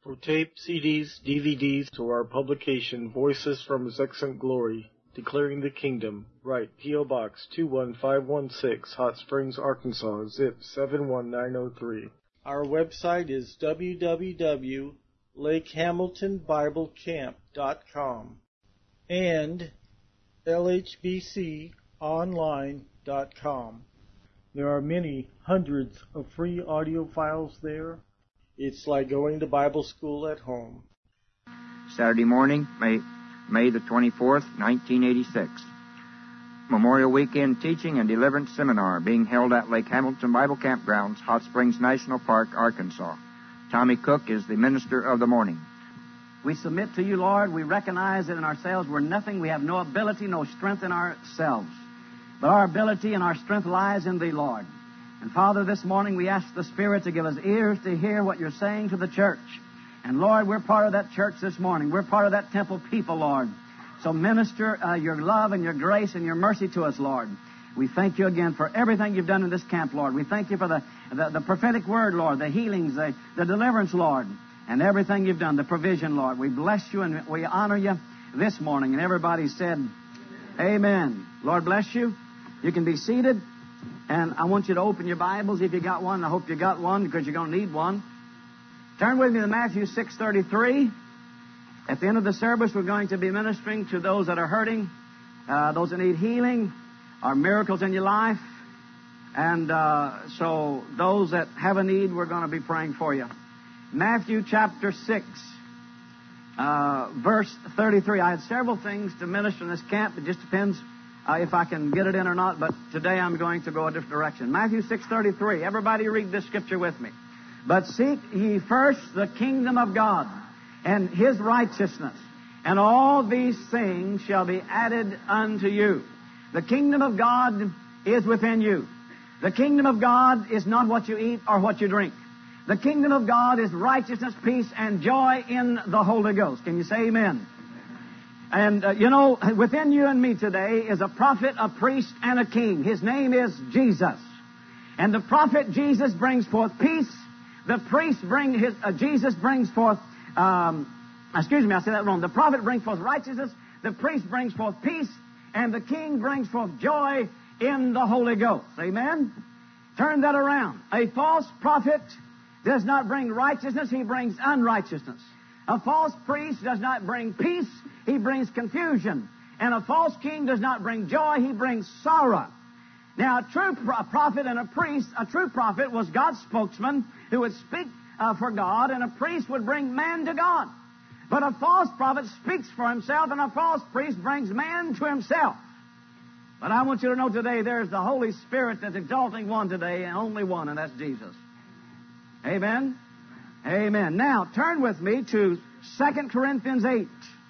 For tape, CDs, DVDs, to our publication, Voices from His Excellent Glory, Declaring the Kingdom, write P.O. Box 21516, Hot Springs, Arkansas, zip 71903. Our website is www.lakehamiltonbiblecamp.com and lhbconline.com. There are many hundreds of free audio files there. It's like going to Bible school at home. Saturday morning, May the 24th, 1986. Memorial Weekend Teaching and Deliverance Seminar being held at Lake Hamilton Bible Campgrounds, Hot Springs National Park, Arkansas. Tommy Cook is the minister of the morning. We submit to you, Lord. We recognize that in ourselves we're nothing. We have no ability, no strength in ourselves. But our ability and our strength lies in Thee, Lord. And Father, this morning we ask the Spirit to give us ears to hear what You're saying to the church. And Lord, we're part of that church this morning. We're part of that temple people, Lord. So minister Your love and Your grace and Your mercy to us, Lord. We thank You again for everything You've done in this camp, Lord. We thank You for the prophetic word, Lord, the healings, the deliverance, Lord, and everything You've done, the provision, Lord. We bless You and we honor You this morning. And everybody said, Amen. Lord bless you. You can be seated. And I want you to open your Bibles if you got one. I hope you got one because you're going to need one. Turn with me to Matthew 6:33. At the end of the service, we're going to be ministering to those that are hurting, those that need healing, or miracles in your life. And so those that have a need, we're going to be praying for you. Matthew chapter 6, verse 33. I had several things to minister in this camp. It just depends if I can get it in or not, but today I'm going to go a different direction. Matthew 6:33. Everybody read this scripture with me. But seek ye first the kingdom of God and His righteousness, and all these things shall be added unto you. The kingdom of God is within you. The kingdom of God is not what you eat or what you drink. The kingdom of God is righteousness, peace, and joy in the Holy Ghost. Can you say amen? And, within you and me today is a prophet, a priest, and a king. His name is Jesus. And the prophet Jesus brings forth peace. The priest Jesus brings forth, I said that wrong. The prophet brings forth righteousness. The priest brings forth peace. And the king brings forth joy in the Holy Ghost. Amen? Turn that around. A false prophet does not bring righteousness. He brings unrighteousness. A false priest does not bring peace. He brings confusion. And a false king does not bring joy. He brings sorrow. Now, a true prophet and a priest, a true prophet was God's spokesman who would speak for God, and a priest would bring man to God. But a false prophet speaks for himself, and a false priest brings man to himself. But I want you to know today there's the Holy Spirit that's exalting one today, and only one, and that's Jesus. Amen? Amen. Now, turn with me to 2 Corinthians 8.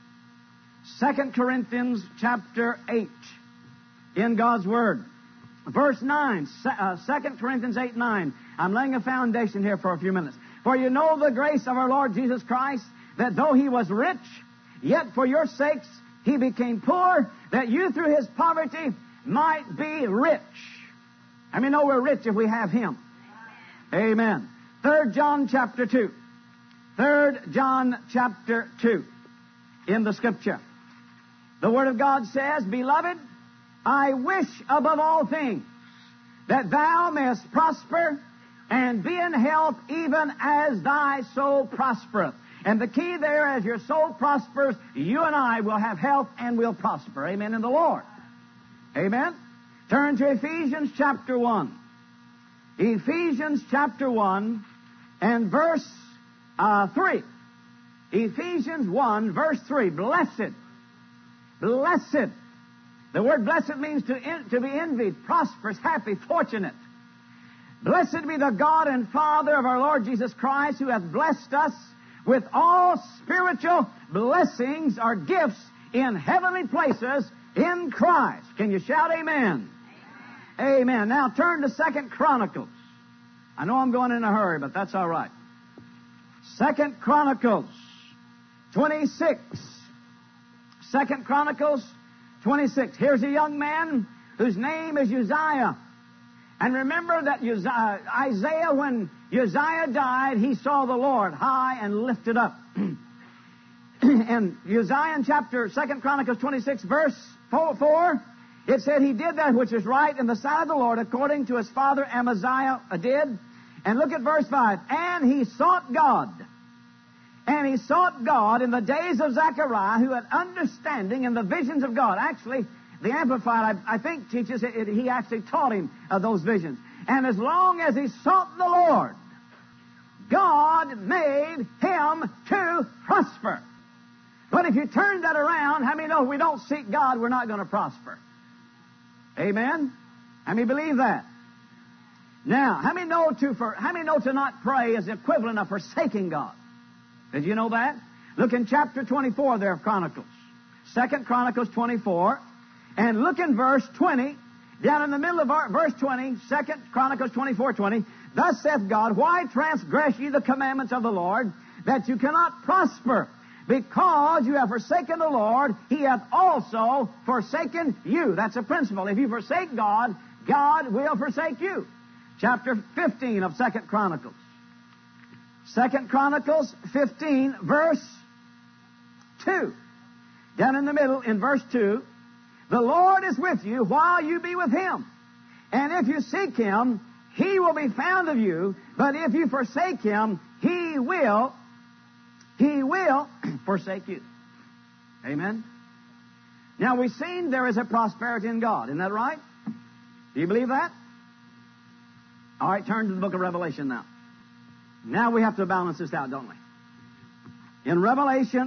2 Corinthians chapter 8 in God's Word. Verse 9, 2 Corinthians 8:9. I'm laying a foundation here for a few minutes. For you know the grace of our Lord Jesus Christ, that though He was rich, yet for your sakes He became poor, that you through His poverty might be rich. I mean, know we're rich if we have Him. Amen. 3 John chapter 2. 3 John chapter 2 in the Scripture. The Word of God says, Beloved, I wish above all things that thou mayest prosper and be in health even as thy soul prospereth. And the key there, as your soul prospers, you and I will have health and will prosper. Amen in the Lord. Amen. Turn to Ephesians chapter 1. Ephesians chapter 1 and verse 3. Ephesians 1 verse 3. Blessed. Blessed. The word blessed means to be envied, prosperous, happy, fortunate. Blessed be the God and Father of our Lord Jesus Christ, who hath blessed us with all spiritual blessings or gifts in heavenly places in Christ. Can you shout amen? Amen. Amen. Now turn to 2 Chronicles. I know I'm going in a hurry, but that's all right. 2 Chronicles 26. 2 Chronicles 26. Here's a young man whose name is Uzziah. And remember that Isaiah, when Uzziah died, he saw the Lord high and lifted up. And Uzziah in 2 Chronicles 26, verse 4, it said he did that which is right in the sight of the Lord, according to his father Amaziah did. And look at verse 5. And he sought God. And he sought God in the days of Zechariah, who had understanding in the visions of God. Actually, the Amplified, I think, teaches he actually taught him those visions. And as long as he sought the Lord, God made him to prosper. But if you turn that around, how many know if we don't seek God, we're not going to prosper? Amen? How many believe that? Now, how many know to not pray is the equivalent of forsaking God? Did you know that? Look in chapter 24 there of Chronicles. 2 Chronicles 24. And look in verse 20. Down in the middle of verse 20, 2 Chronicles 24:20. Thus saith God, why transgress ye the commandments of the Lord, that you cannot prosper? Because you have forsaken the Lord, He hath also forsaken you. That's a principle. If you forsake God, God will forsake you. Chapter 15 of 2 Chronicles. 2 Chronicles 15, verse 2. Down in the middle, in verse 2, the Lord is with you while you be with Him. And if you seek Him, He will be found of you. But if you forsake Him, He will forsake you. Amen? Now, we've seen there is a prosperity in God. Isn't that right? Do you believe that? All right, turn to the book of Revelation now. Now we have to balance this out, don't we? In Revelation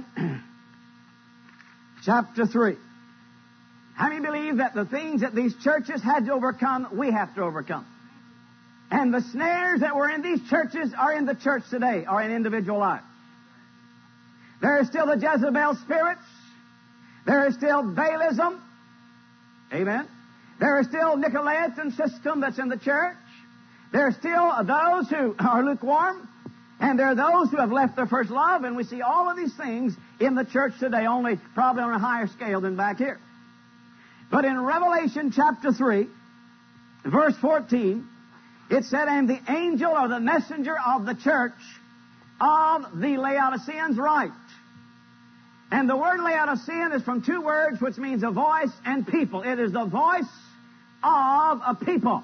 chapter 3, how many believe that the things that these churches had to overcome, we have to overcome? And the snares that were in these churches are in the church today, are in individual lives. There is still the Jezebel spirits. There is still Baalism. Amen. There is still Nicolaitan system that's in the church. There are still those who are lukewarm. And there are those who have left their first love. And we see all of these things in the church today, only probably on a higher scale than back here. But in Revelation chapter 3, verse 14, it said, and the angel or the messenger of the church of the Laodiceans write. And the word Laodicean is from two words, which means a voice and people. It is the voice of a people.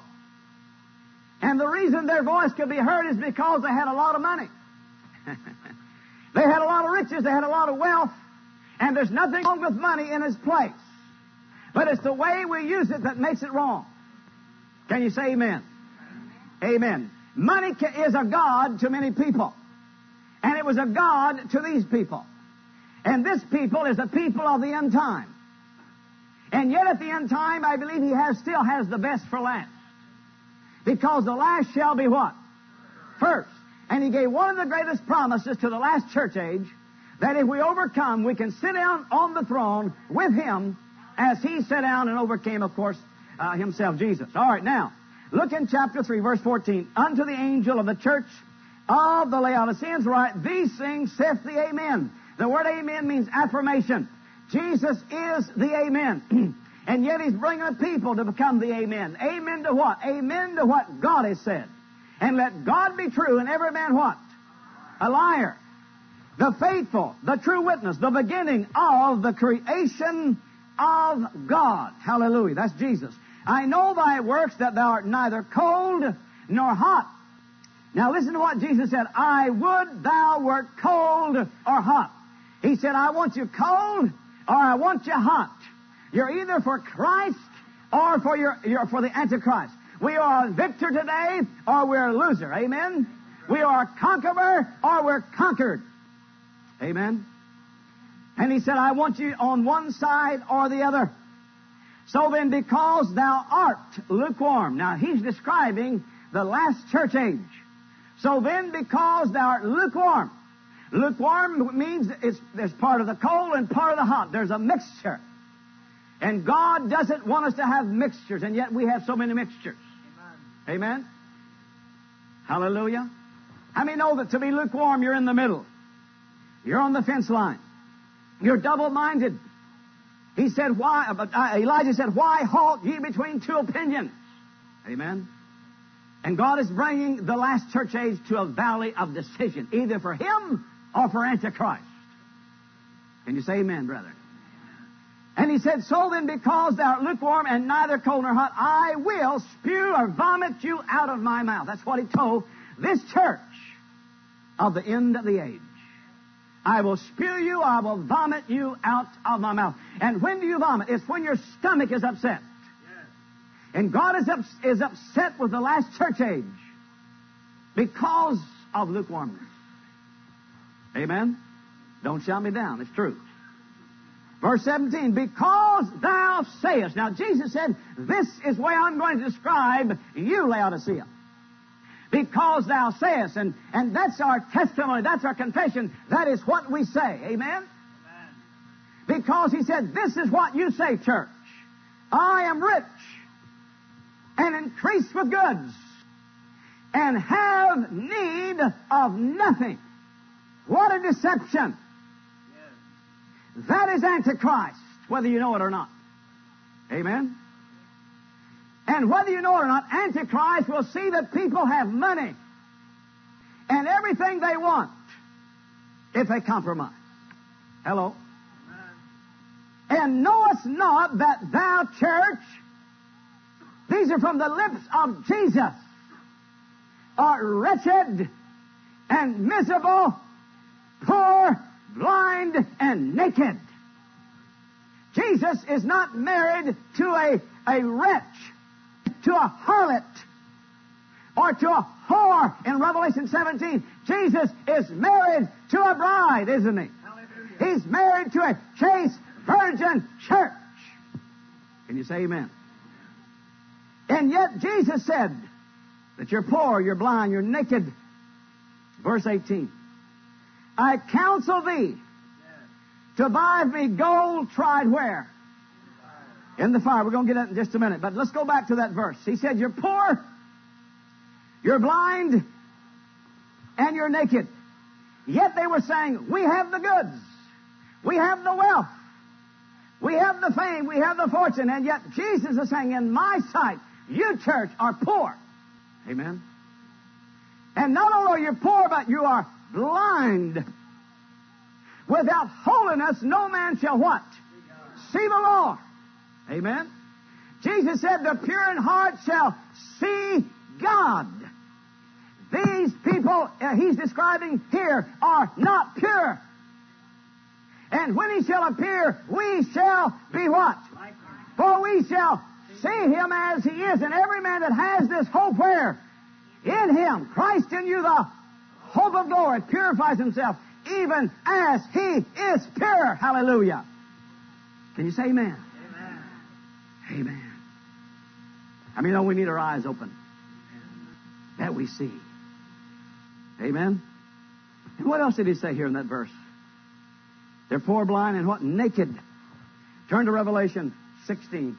And the reason their voice could be heard is because they had a lot of money. They had a lot of riches. They had a lot of wealth. And there's nothing wrong with money in its place. But it's the way we use it that makes it wrong. Can you say amen? Amen. Money is a god to many people. And it was a god to these people. And this people is the people of the end time. And yet at the end time, I believe He still has the best for last. Because the last shall be what? First. And He gave one of the greatest promises to the last church age, that if we overcome, we can sit down on the throne with Him as He sat down and overcame, of course, Himself, Jesus. All right, now, look in chapter 3, verse 14. Unto the angel of the church of the Laodiceans write, these things saith the Amen. The word Amen means affirmation. Jesus is the Amen. And yet He's bringing people to become the Amen. Amen to what? Amen to what God has said. And let God be true and every man what? A liar. The faithful, the true witness, the beginning of the creation of God. Hallelujah. That's Jesus. I know thy works, that thou art neither cold nor hot. Now listen to what Jesus said. I would thou wert cold or hot. He said, I want you cold or I want you hot. You're either for Christ or you're for the Antichrist. We are a victor today or we're a loser. Amen? We are a conqueror or we're conquered. Amen? And He said, I want you on one side or the other. So then, because thou art lukewarm. Now, He's describing the last church age. So then, because thou art lukewarm. Lukewarm means there's part of the cold and part of the hot. There's a mixture. And God doesn't want us to have mixtures, and yet we have so many mixtures. Amen? Amen? Hallelujah. How many know that to be lukewarm, you're in the middle? You're on the fence line. You're double-minded. Elijah said, why halt ye between two opinions? Amen? And God is bringing the last church age to a valley of decision, either for Him or for Antichrist. Can you say amen, brethren? And He said, so then, because thou art lukewarm and neither cold nor hot, I will spew or vomit you out of my mouth. That's what He told this church of the end of the age. I will spew you, I will vomit you out of my mouth. And when do you vomit? It's when your stomach is upset. And God is upset with the last church age because of lukewarmness. Amen? Don't shout me down. It's true. Verse 17, because thou sayest. Now, Jesus said, this is the way I'm going to describe you, Laodicea. Because thou sayest. And that's our testimony. That's our confession. That is what we say. Amen? Because He said, this is what you say, church. I am rich and increased with goods, and have need of nothing. What a deception. Yes. That is Antichrist, whether you know it or not. Amen? And whether you know it or not, Antichrist will see that people have money and everything they want if they compromise. Hello? Amen. And knowest not that thou, church, these are from the lips of Jesus, are wretched and miserable, poor, blind, and naked. Jesus is not married to a wretch, to a harlot, or to a whore in Revelation 17. Jesus is married to a bride, isn't He? Hallelujah. He's married to a chaste virgin church. Can you say amen? And yet Jesus said that you're poor, you're blind, you're naked. Verse 18. I counsel thee to buy of me gold tried where? In the fire. We're going to get that in just a minute. But let's go back to that verse. He said, you're poor, you're blind, and you're naked. Yet they were saying, we have the goods, we have the wealth, we have the fame, we have the fortune. And yet Jesus is saying, in my sight, you, church, are poor. Amen? And not only are you poor, but you are blind. Without holiness, no man shall what? See the Lord. Amen? Jesus said, the pure in heart shall see God. These people He's describing here are not pure. And when He shall appear, we shall be what? For we shall see Him as He is. And every man that has this hope where? In Him. Christ in you, the hope of glory, purifies himself even as He is pure. Hallelujah. Can you say amen? Amen. Amen. I mean, we need our eyes open. That we see. Amen. And what else did He say here in that verse? They're poor, blind, and what? Naked. Turn to Revelation 16.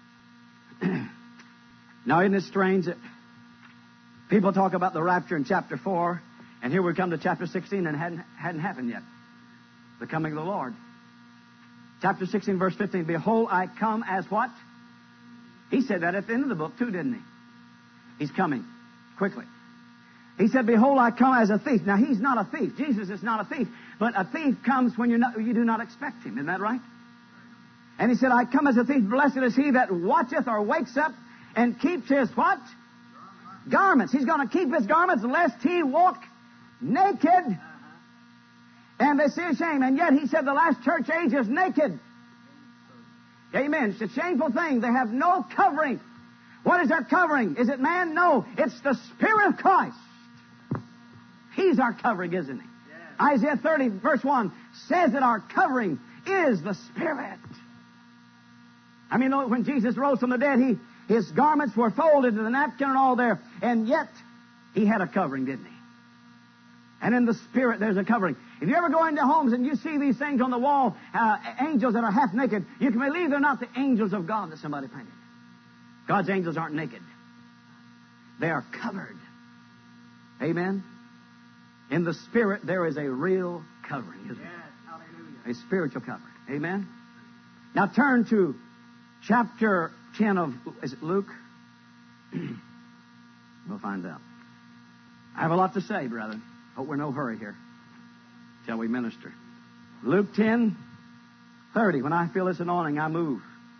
Now, isn't it strange that people talk about the rapture in chapter 4, and here we come to chapter 16 and it hadn't happened yet. The coming of the Lord. Chapter 16, verse 15. Behold, I come as what? He said that at the end of the book too, didn't He? He's coming quickly. He said, behold, I come as a thief. Now, He's not a thief. Jesus is not a thief. But a thief comes when you do not expect Him. Isn't that right? And He said, I come as a thief. Blessed is he that watcheth or wakes up and keeps his what? Garments. He's going to keep his garments lest he walk naked. And they see a shame. And yet He said the last church age is naked. Amen. It's a shameful thing. They have no covering. What is their covering? Is it man? No. It's the Spirit of Christ. He's our covering, isn't He? Yeah. Isaiah 30, verse 1 says that our covering is the Spirit. I mean, when Jesus rose from the dead, His garments were folded in the napkin and all there. And yet, He had a covering, didn't He? And in the Spirit, there's a covering. If you ever go into homes and you see these things on the wall, angels that are half naked, you can believe they're not the angels of God that somebody painted. God's angels aren't naked. They are covered. Amen? In the Spirit, there is a real covering, isn't there? A spiritual covering. Amen? Now turn to chapter 10 of, is it Luke? We'll find out. I have a lot to say, brethren. Hope we're in no hurry here. Shall we minister? Luke 10:30. When I feel this anointing, I move.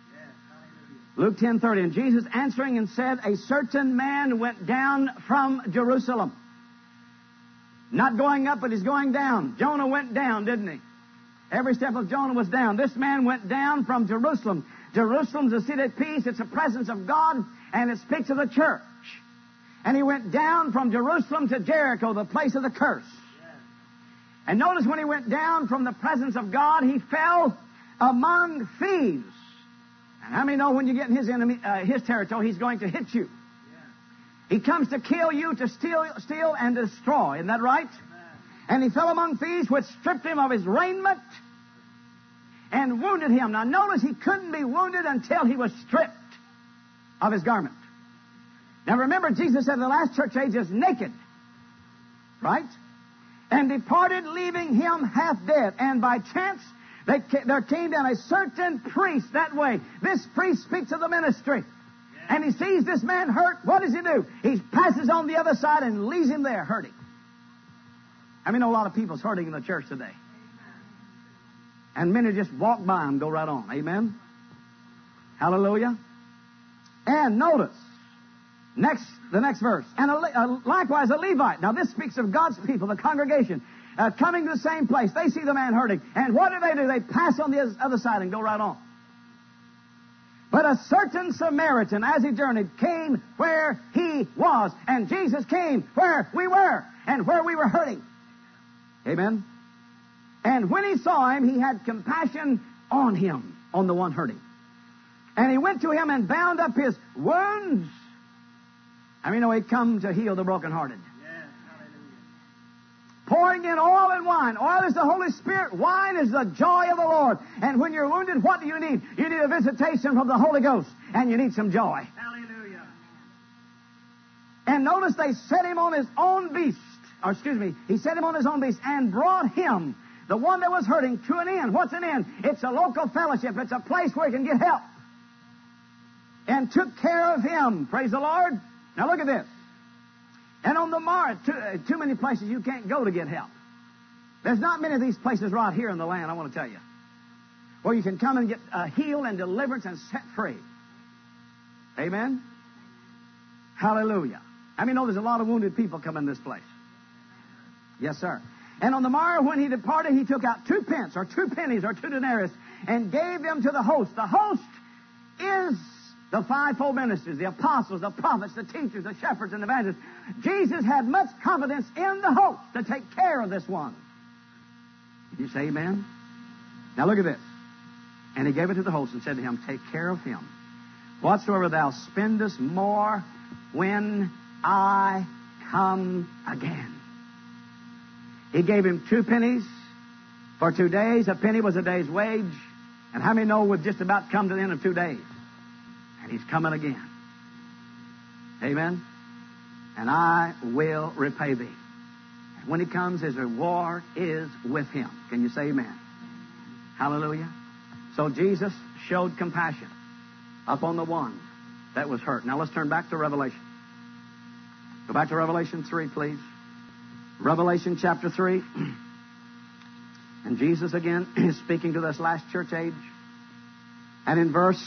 Luke 10:30. And Jesus answering and said, a certain man went down from Jerusalem. Not going up, but he's going down. Jonah went down, didn't he? Every step of Jonah was down. This man went down from Jerusalem. Jerusalem's a city of peace. It's the presence of God, and it speaks of the church. And he went down from Jerusalem to Jericho, the place of the curse. And notice when he went down from the presence of God, he fell among thieves. And how many know when you get in his territory, he's going to hit you? He comes to kill you, to steal and destroy. Isn't that right? And he fell among thieves, which stripped him of his raiment and wounded him. Now notice he couldn't be wounded until he was stripped of his garment. Now remember, Jesus said the last church age is naked. Right? And departed, leaving him half dead. And by chance, there came down a certain priest that way. This priest speaks of the ministry. And he sees this man hurt. What does he do? He passes on the other side and leaves him there hurting. I mean, a lot of people's hurting in the church today. And many just walk by and go right on. Amen? Hallelujah. And notice, the next verse. And likewise a Levite. Now this speaks of God's people, the congregation, coming to the same place. They see the man hurting. And what do? They pass on the other side and go right on. But a certain Samaritan, as he journeyed, came where he was. And Jesus came where we were and where we were hurting. Amen? And when he saw him, he had compassion on him, on the one hurting. And he went to him and bound up his wounds. I mean, he'd come to heal the brokenhearted. Pouring in oil and wine. Oil is the Holy Spirit. Wine is the joy of the Lord. And when you're wounded, what do you need? You need a visitation from the Holy Ghost. And you need some joy. Hallelujah. And notice they set him on his own beast. He set him on his own beast and brought him, the one that was hurting, to an inn. What's an inn? It's a local fellowship. It's a place where he can get help. And took care of him. Praise the Lord. Now look at this. And on the morrow, too many places you can't go to get help. There's not many of these places right here in the land, I want to tell you, where you can come and get healed and deliverance and set free. Amen? Hallelujah. I mean, there's a lot of wounded people come in this place. Yes, sir. And on the morrow when he departed, he took out 2 pence, or 2 pennies, or 2 denarius, and gave them to the host. The host is the fivefold ministers, the apostles, the prophets, the teachers, the shepherds, and evangelists. Jesus had much confidence in the host to take care of this one. Did you say amen? Now look at this. And he gave it to the host and said to him, take care of him. Whatsoever thou spendest more when I come again. He gave him 2 pennies for 2 days. A penny was a day's wage. And how many know we've just about come to the end of 2 days? And he's coming again. Amen? And I will repay thee. And when he comes, his reward is with him. Can you say amen? Hallelujah. So Jesus showed compassion upon the one that was hurt. Now let's turn back to Revelation. Go back to Revelation 3, please. Revelation chapter 3. And Jesus again is speaking to this last church age. And in verse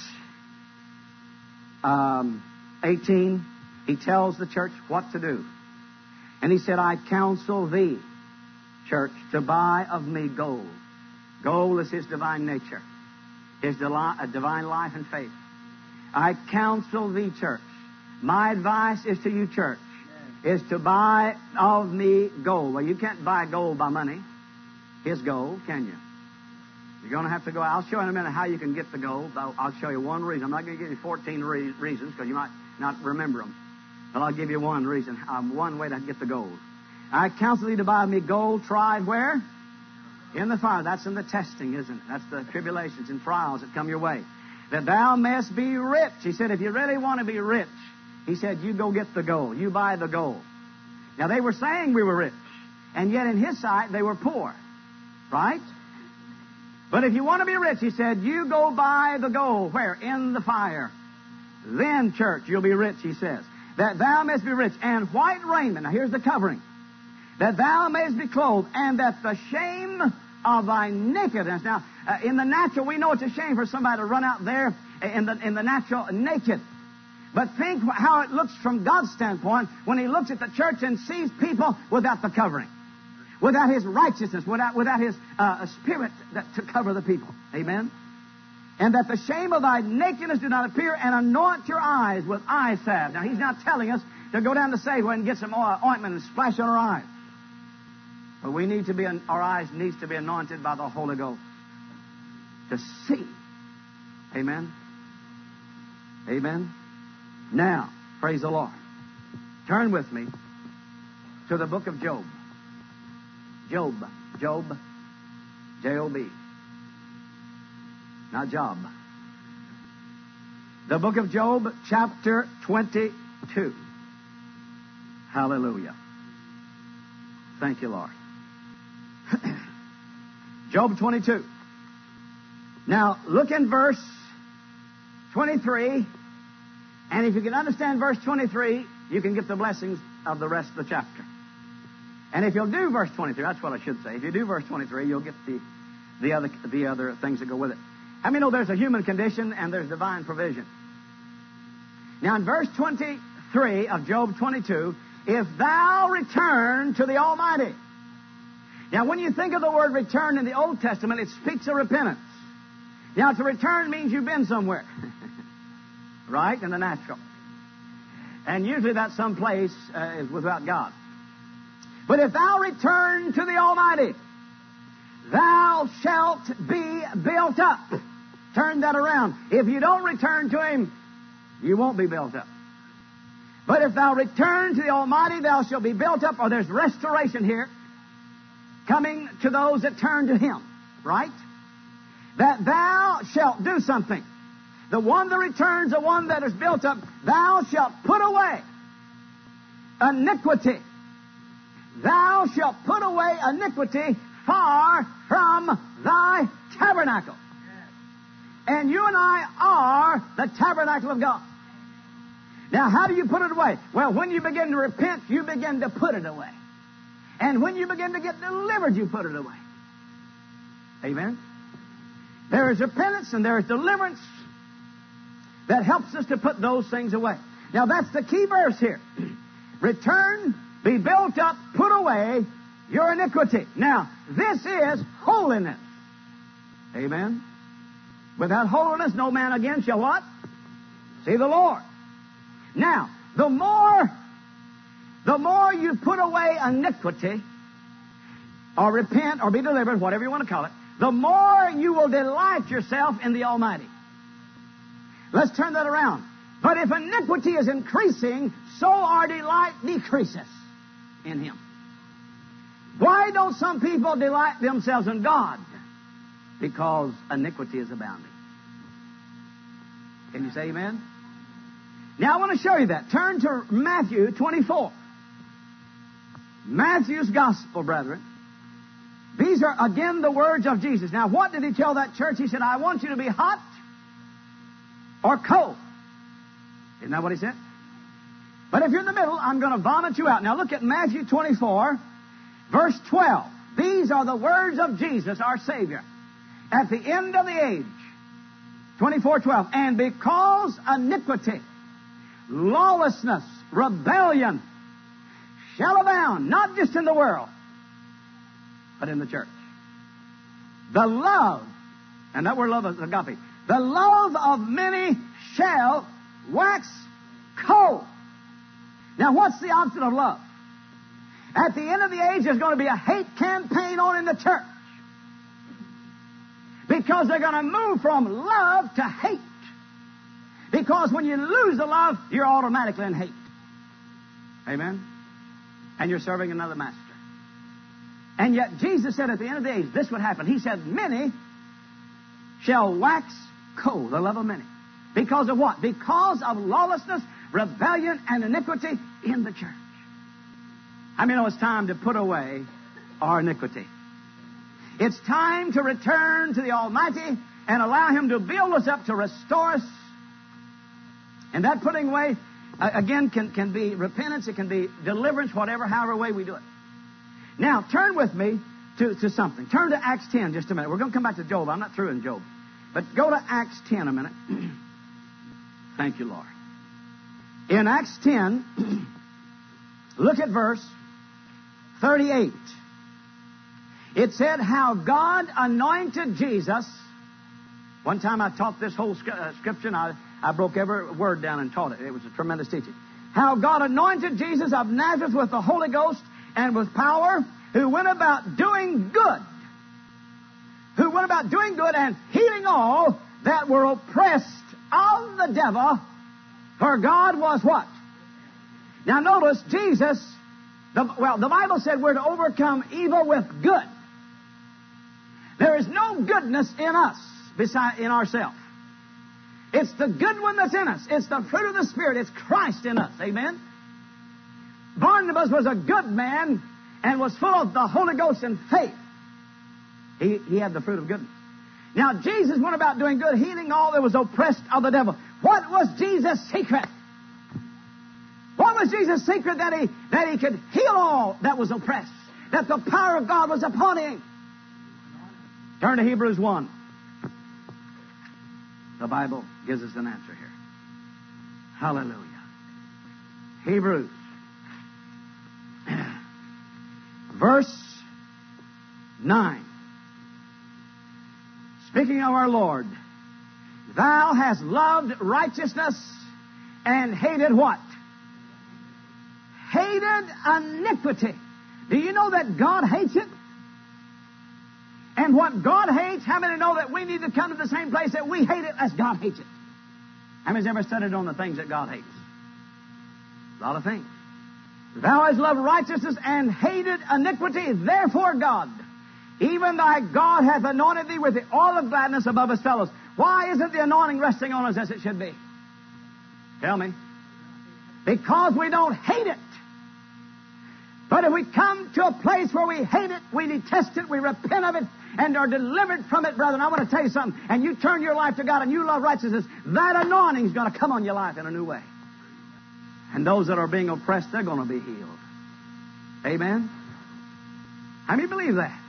18, he tells the church what to do. And he said, I counsel thee, church, to buy of me gold. Gold is his divine nature, his divine life and faith. I counsel thee, church. My advice is to you, church, is to buy of me gold. Well, you can't buy gold by money. His gold, can you? You're going to have to go. I'll show you in a minute how you can get the gold. I'll show you one reason. I'm not going to give you 14 reasons because you might not remember them. But I'll give you one reason, one way to get the gold. I counsel thee to buy of me gold tried where? In the fire. That's in the testing, isn't it? That's the tribulations and trials that come your way. That thou mayest be rich. He said, if you really want to be rich, he said, you go get the gold. You buy the gold. Now, they were saying we were rich. And yet, in his sight, they were poor. Right? But if you want to be rich, he said, you go buy the gold. Where? In the fire. Then, church, you'll be rich, he says. that thou mayest be rich, and white raiment. Now here's the covering. That thou mayest be clothed, and that the shame of thy nakedness. Now, in the natural, we know it's a shame for somebody to run out there in the natural naked. But think how it looks from God's standpoint when He looks at the church and sees people without the covering, without His righteousness, without His Spirit to cover the people. Amen? And that the shame of thy nakedness do not appear, and anoint your eyes with eye salve. Now, He's not telling us to go down to Safeway and get some ointment and splash on our eyes. But we need to be, our eyes needs to be anointed by the Holy Ghost to see. Amen? Amen? Now, praise the Lord. Turn with me to the book of Job. Job. J-O-B. Not Job. The book of Job, chapter 22. Hallelujah. Thank you, Lord. Job 22. Now, look in verse 23. And if you can understand verse 23, you can get the blessings of the rest of the chapter. And if you'll do verse 23, that's what I should say. If you do verse 23, you'll get the other things that go with it. How many know there's a human condition and there's divine provision? Now in verse 23 of Job 22, if thou return to the Almighty. Now when you think of the word return in the Old Testament, it speaks of repentance. Now to return means you've been somewhere. Right? In the natural. And usually that someplace is without God. But if thou return to the Almighty, thou shalt be built up. Turn that around. If you don't return to Him, you won't be built up. But if thou return to the Almighty, thou shalt be built up. Or there's restoration here coming to those that turn to Him. Right? That thou shalt do something. The one that returns, the one that is built up, thou shalt put away iniquity. Thou shalt put away iniquity far from thy tabernacle. And you and I are the tabernacle of God. Now, how do you put it away? Well, when you begin to repent, you begin to put it away. And when you begin to get delivered, you put it away. Amen? There is repentance and there is deliverance that helps us to put those things away. Now, that's the key verse here. Return, be built up, put away your iniquity. Now, this is holiness. Amen? Without holiness, no man again shall what? See the Lord. Now, the more you put away iniquity, or repent, or be delivered, whatever you want to call it, the more you will delight yourself in the Almighty. Let's turn that around. But if iniquity is increasing, so our delight decreases in Him. Why don't some people delight themselves in God? Because iniquity is abounding. Can you say amen? Now I want to show you that. Turn to Matthew 24. Matthew's Gospel, brethren. These are, again, the words of Jesus. Now, what did He tell that church? He said, I want you to be hot or cold. Isn't that what He said? But if you're in the middle, I'm going to vomit you out. Now look at Matthew 24, verse 12. These are the words of Jesus, our Savior, at the end of the age. 24:12. And because iniquity, lawlessness, rebellion shall abound, not just in the world, but in the church. The love, and that word love is agape, the love of many shall wax cold. Now, what's the opposite of love? At the end of the age, there's going to be a hate campaign on in the church. Because they're going to move from love to hate. Because when you lose the love, you're automatically in hate. Amen? And you're serving another master. And yet Jesus said at the end of the age, this would happen. He said, many shall wax cold, the love of many. Because of what? Because of lawlessness, rebellion, and iniquity in the church. I mean, it's time to put away our iniquity. It's time to return to the Almighty and allow Him to build us up, to restore us. And that putting away again, can be repentance. It can be deliverance, however way we do it. Now, turn with me to something. Turn to Acts 10 just a minute. We're going to come back to Job. I'm not through in Job. But go to Acts 10 a minute. Thank you, Lord. In Acts 10, look at verse 38. It said how God anointed Jesus. One time I taught this whole scripture, and I broke every word down and taught it. It was a tremendous teaching. How God anointed Jesus of Nazareth with the Holy Ghost and with power, who went about doing good. Who went about doing good and healing all that were oppressed of the devil, for God was what? Now notice, Jesus, the Bible said we're to overcome evil with good. There is no goodness in us in ourselves. It's the good one that's in us. It's the fruit of the Spirit. It's Christ in us. Amen? Barnabas was a good man and was full of the Holy Ghost and faith. He had the fruit of goodness. Now, Jesus went about doing good, healing all that was oppressed of the devil. What was Jesus' secret? What was Jesus' secret? That he could heal all that was oppressed. That the power of God was upon him. Turn to Hebrews 1. The Bible gives us an answer here. Hallelujah. Hebrews. Verse 9. Speaking of our Lord, thou hast loved righteousness and hated what? Hated iniquity. Do you know that God hates it? And what God hates, how many know that we need to come to the same place that we hate it as God hates it? How many's ever studied on the things that God hates? A lot of things. Thou hast loved righteousness and hated iniquity. Therefore, God, even thy God hath anointed thee with the oil of gladness above his fellows. Why isn't the anointing resting on us as it should be? Tell me. Because we don't hate it. But if we come to a place where we hate it, we detest it, we repent of it, and are delivered from it, brethren, I want to tell you something, and you turn your life to God and you love righteousness, that anointing is going to come on your life in a new way. And those that are being oppressed, they're going to be healed. Amen? How many believe that?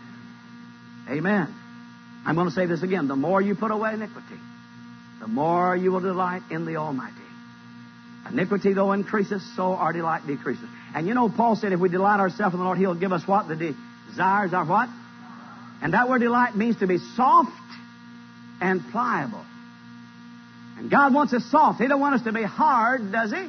Amen. I'm going to say this again. The more you put away iniquity, the more you will delight in the Almighty. Iniquity, though, increases, so our delight decreases. And you know, Paul said if we delight ourselves in the Lord, He'll give us what? The desires are what? And that word delight means to be soft and pliable. And God wants us soft. He don't want us to be hard, does He?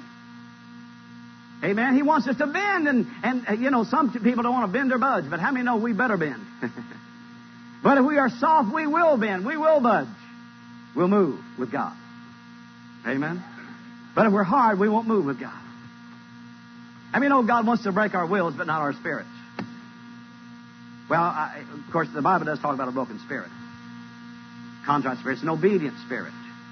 Amen. He wants us to bend. And you know, some people don't want to bend or budge. But how many know we better bend? But if we are soft, we will bend. We will budge. We'll move with God. Amen. But if we're hard, we won't move with God. I mean, God wants to break our wills, but not our spirits. Well, of course, the Bible does talk about a broken spirit. Contrite spirit. It's an obedient spirit.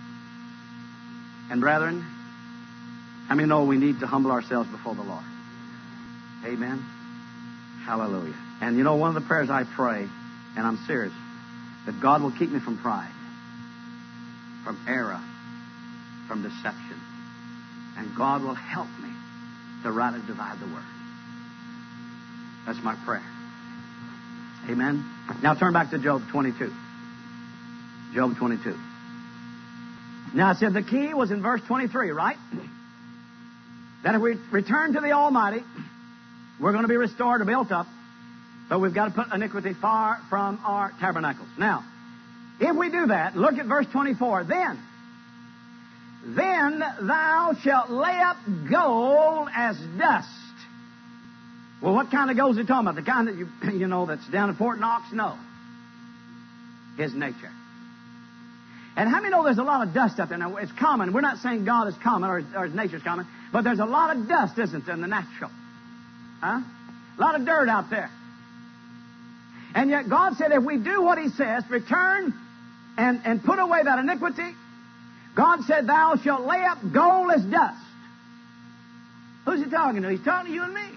And brethren, how many know we need to humble ourselves before the Lord? Amen. Hallelujah. And you know, one of the prayers I pray, and I'm serious, that God will keep me from pride, from error, from deception. And God will help me to rightly divide the word. That's my prayer. Amen. Now turn back to Job 22. Job 22. Now I said the key was in verse 23, right? That if we return to the Almighty, we're going to be restored or built up, but we've got to put iniquity far from our tabernacles. Now, if we do that, look at verse 24. Then thou shalt lay up gold as dust. Well, what kind of gold is he talking about? The kind that you know that's down in Fort Knox? No. His nature. And how many know there's a lot of dust up there? Now, it's common. We're not saying God is common or His nature is common, but there's a lot of dust, isn't there, in the natural? Huh? A lot of dirt out there. And yet God said if we do what He says, return and put away that iniquity, God said, thou shalt lay up gold as dust. Who's He talking to? He's talking to you and me.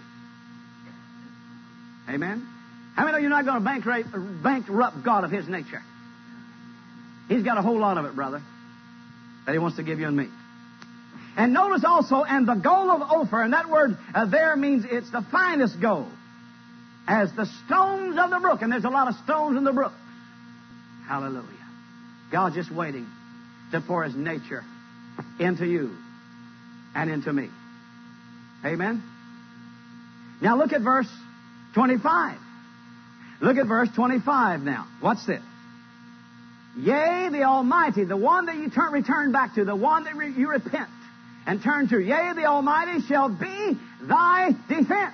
Amen? How many know you're not going to bankrupt God of His nature? He's got a whole lot of it, brother, that He wants to give you and me. And notice also, and the gold of Ophir, and that word there means it's the finest gold, as the stones of the brook. And there's a lot of stones in the brook. Hallelujah. God's just waiting to pour His nature into you and into me. Amen? Now look at verse 25. Look at verse 25 now. What's this? Yea, the Almighty, the one that you return back to, the one that you repent and turn to. Yea, the Almighty shall be thy defense.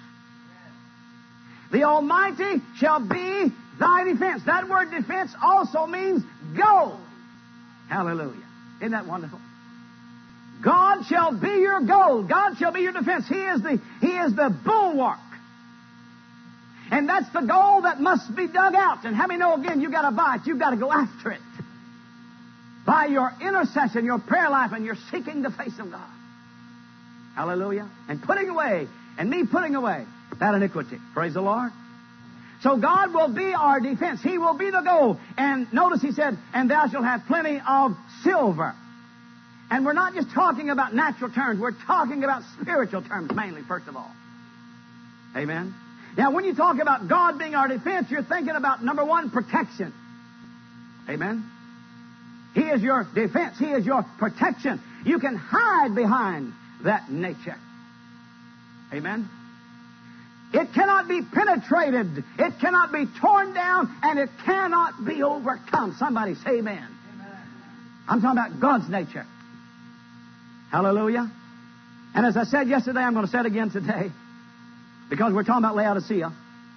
The Almighty shall be thy defense. That word defense also means gold. Hallelujah. Isn't that wonderful? God shall be your gold. God shall be your defense. He is the bulwark. And that's the gold that must be dug out. And how many know, again, you've got to buy it. You've got to go after it. By your intercession, your prayer life, and you're seeking the face of God. Hallelujah. And putting away that iniquity. Praise the Lord. So God will be our defense. He will be the gold. And notice He said, and thou shalt have plenty of silver. And we're not just talking about natural terms. We're talking about spiritual terms mainly, first of all. Amen. Now, when you talk about God being our defense, you're thinking about, number one, protection. Amen. He is your defense. He is your protection. You can hide behind that nature. Amen. It cannot be penetrated. It cannot be torn down, and it cannot be overcome. Somebody say amen. Amen. I'm talking about God's nature. Hallelujah. And as I said yesterday, I'm going to say it again today, because we're talking about Laodicea.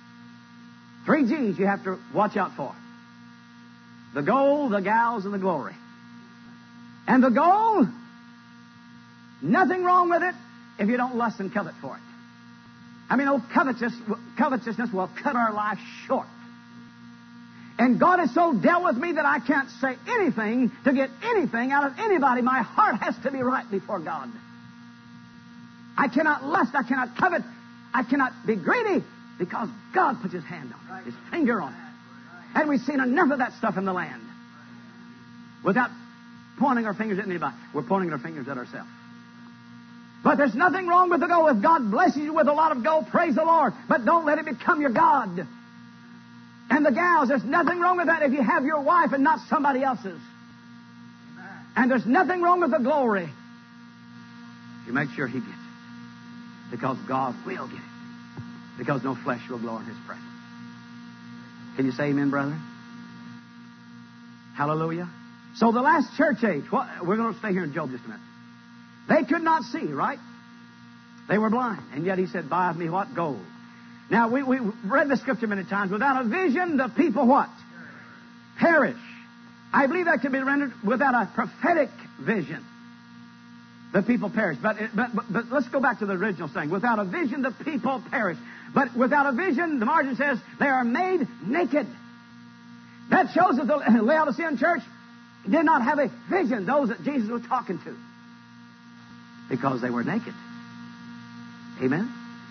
3 G's you have to watch out for. The gold, the gals, and the glory. And the gold, nothing wrong with it if you don't lust and covet for it. I mean, covetousness will cut our life short. And God has so dealt with me that I can't say anything to get anything out of anybody. My heart has to be right before God. I cannot lust, I cannot covet, I cannot be greedy, because God puts His hand on it, His finger on it. And we've seen enough of that stuff in the land. Without pointing our fingers at anybody, we're pointing our fingers at ourselves. But there's nothing wrong with the gold. If God blesses you with a lot of gold, praise the Lord. But don't let it become your God. And the gals, there's nothing wrong with that if you have your wife and not somebody else's. And there's nothing wrong with the glory. You make sure he gets it. Because God will get it. Because no flesh will glory in His presence. Can you say amen, brother? Hallelujah. So the last church age, we're going to stay here in Job just a minute. They could not see, right? They were blind. And yet He said, buy of me what? Gold. Now, we read the scripture many times. Without a vision, the people what? Perish. I believe that can be rendered without a prophetic vision. The people perish. But let's go back to the original saying. Without a vision, the people perish. But without a vision, the margin says, they are made naked. That shows that the Laodicean church did not have a vision, those that Jesus was talking to. Because they were naked. Amen?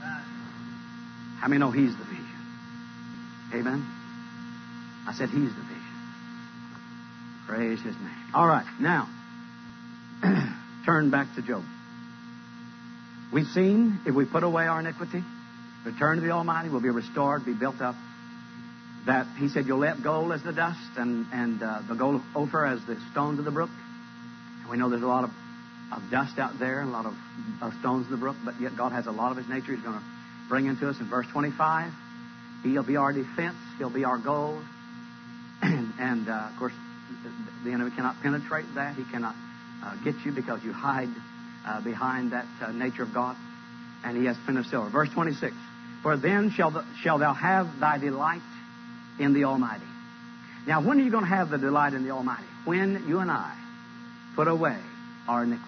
How many know He's the vision? Amen? I said He's the vision. Praise His name. All right, now, turn back to Job. We've seen, if we put away our iniquity, return to the Almighty, we'll be restored, be built up. That He said, you'll let gold as the dust and the gold of Ophir as the stones of the brook. And we know there's a lot of dust out there, a lot of stones in the brook, but yet God has a lot of His nature He's going to bring into us in verse 25. He'll be our defense. He'll be our gold. And of course, the enemy cannot penetrate that. He cannot get you because you hide behind that nature of God. And He has plenty of silver. Verse 26. For then shall thou have thy delight in the Almighty. Now, when are you going to have the delight in the Almighty? When you and I put away our iniquity.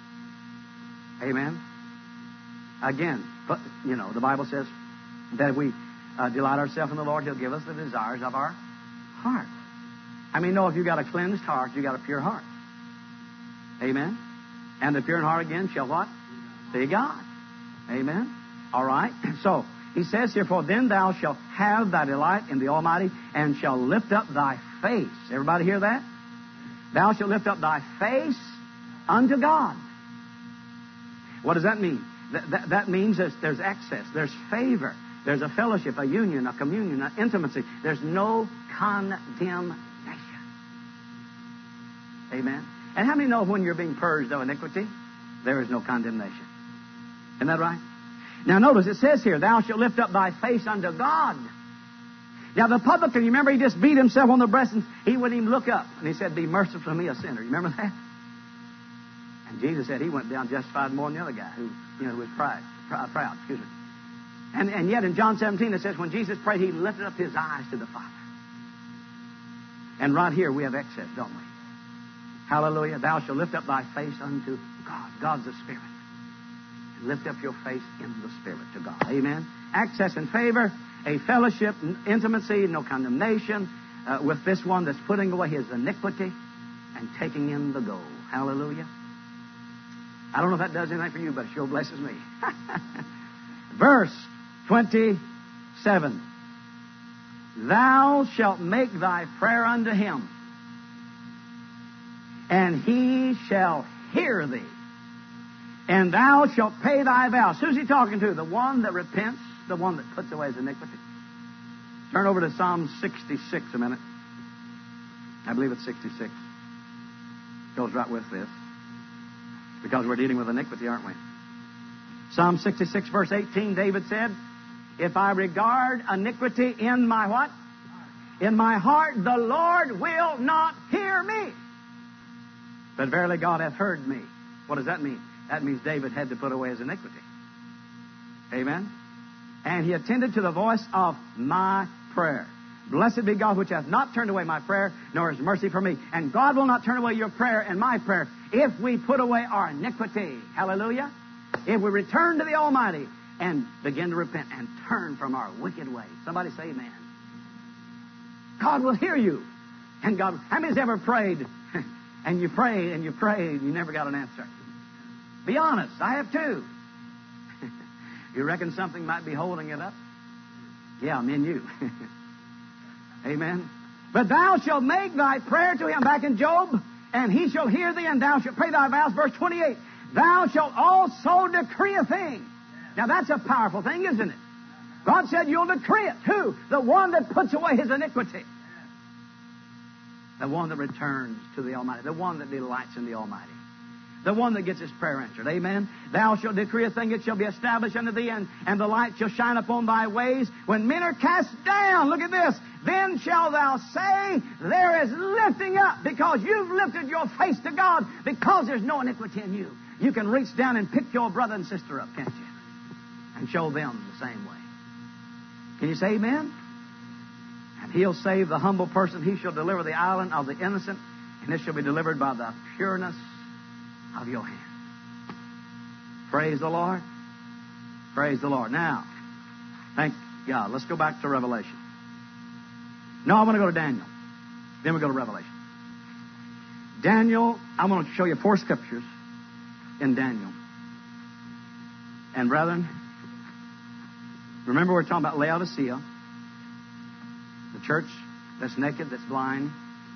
Amen? Again, but the Bible says that if we delight ourselves in the Lord, He'll give us the desires of our heart. I mean, if you got a cleansed heart, you got a pure heart. Amen? And the pure in heart again shall what? See God. Amen? All right. So, He says here, for then thou shalt have thy delight in the Almighty, and shalt lift up thy face. Everybody hear that? Thou shalt lift up thy face unto God. What does that mean? That means there's access, there's favor, there's a fellowship, a union, a communion, an intimacy. There's no condemnation. Amen? And how many know when you're being purged of iniquity, there is no condemnation? Isn't that right? Now notice, it says here, thou shalt lift up thy face unto God. Now the publican, you remember, he just beat himself on the breast and he wouldn't even look up. And he said, be merciful to me, a sinner. You remember that? And Jesus said he went down justified more than the other guy who was proud. Excuse me. And yet in John 17 it says when Jesus prayed, he lifted up his eyes to the Father. And right here we have access, don't we? Hallelujah. Thou shalt lift up thy face unto God. God's the Spirit. Lift up your face in the Spirit to God. Amen. Access and favor, a fellowship, intimacy, no condemnation with this one that's putting away his iniquity and taking in the gold. Hallelujah. I don't know if that does anything for you, but it sure blesses me. Verse 27. Thou shalt make thy prayer unto him, and he shall hear thee. And thou shalt pay thy vows. Who's he talking to? The one that repents, the one that puts away his iniquity. Turn over to Psalm 66 a minute. I believe it's 66. Goes right with this. Because we're dealing with iniquity, aren't we? Psalm 66, verse 18, David said, if I regard iniquity in my what? In my heart, the Lord will not hear me. But verily God hath heard me. What does that mean? That means David had to put away his iniquity. Amen? And he attended to the voice of my prayer. Blessed be God which hath not turned away my prayer, nor his mercy from me. And God will not turn away your prayer and my prayer if we put away our iniquity. Hallelujah. If we return to the Almighty and begin to repent and turn from our wicked ways. Somebody say amen. God will hear you. And God, how many's ever prayed and you prayed and you prayed and you never got an answer? Be honest. I have too. You reckon something might be holding it up? Yeah, me and you. Amen. But thou shalt make thy prayer to him, back in Job, and he shall hear thee, and thou shalt pay thy vows. Verse 28. Thou shalt also decree a thing. Now that's a powerful thing, isn't it? God said you'll decree it. Who? The one that puts away his iniquity. The one that returns to the Almighty. The one that delights in the Almighty. The one that gets his prayer answered. Amen. Thou shalt decree a thing, it shall be established unto thee, and the light shall shine upon thy ways. When men are cast down, look at this, then shalt thou say, there is lifting up, because you've lifted your face to God, because there's no iniquity in you. You can reach down and pick your brother and sister up, can't you? And show them the same way. Can you say amen? And he'll save the humble person. He shall deliver the island of the innocent, and this shall be delivered by the pureness of your hand. Praise the Lord. Praise the Lord. Now, thank God. Let's go back to Revelation. No, I want to go to Daniel. Then we go to Revelation. Daniel, I'm going to show you 4 scriptures in Daniel. And brethren, remember we're talking about Laodicea, the church that's naked, that's blind.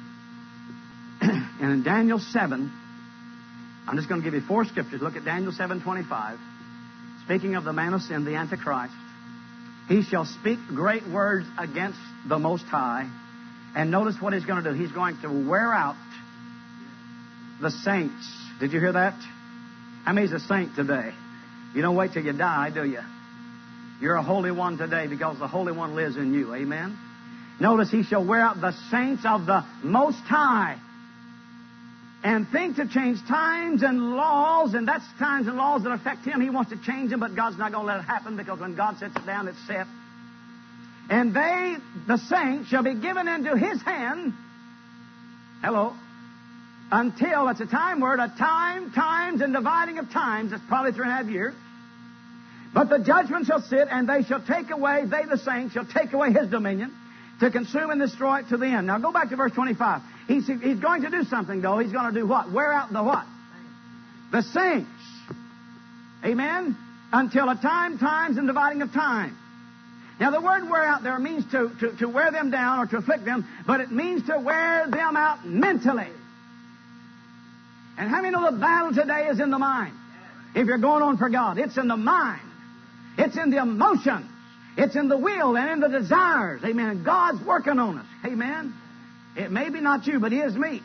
And in Daniel 7, I'm just going to give you 4 scriptures. Look at Daniel 7:25. Speaking of the man of sin, the Antichrist. He shall speak great words against the Most High. And notice what he's going to do. He's going to wear out the saints. Did you hear that? How many's a saint today? You don't wait till you die, do you? You're a holy one today because the Holy One lives in you. Amen? Notice he shall wear out the saints of the Most High. And think to change times and laws, and that's times and laws that affect him. He wants to change them, but God's not going to let it happen, because when God sets it down, it's set. And they, the saints, shall be given into his hand. Hello. Until, that's a time word, a time, times, and dividing of times. That's probably 3.5 years. But the judgment shall sit, and they shall take away, they the saints, shall take away his dominion, to consume and destroy it to the end. Now go back to verse 25. He's going to do something, though. He's going to do what? Wear out the what? The saints. Amen? Until a time, times, and dividing of time. Now the word wear out there means to wear them down or to afflict them, but it means to wear them out mentally. And how many know the battle today is in the mind? if you're going on for God. It's in the mind. It's in the emotions. It's in the will and in the desires. Amen. And God's working on us. Amen. It may be not you, but He is me.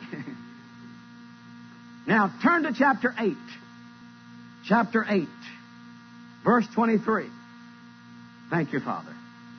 Now, turn to chapter 8. Chapter 8, verse 23. Thank you, Father.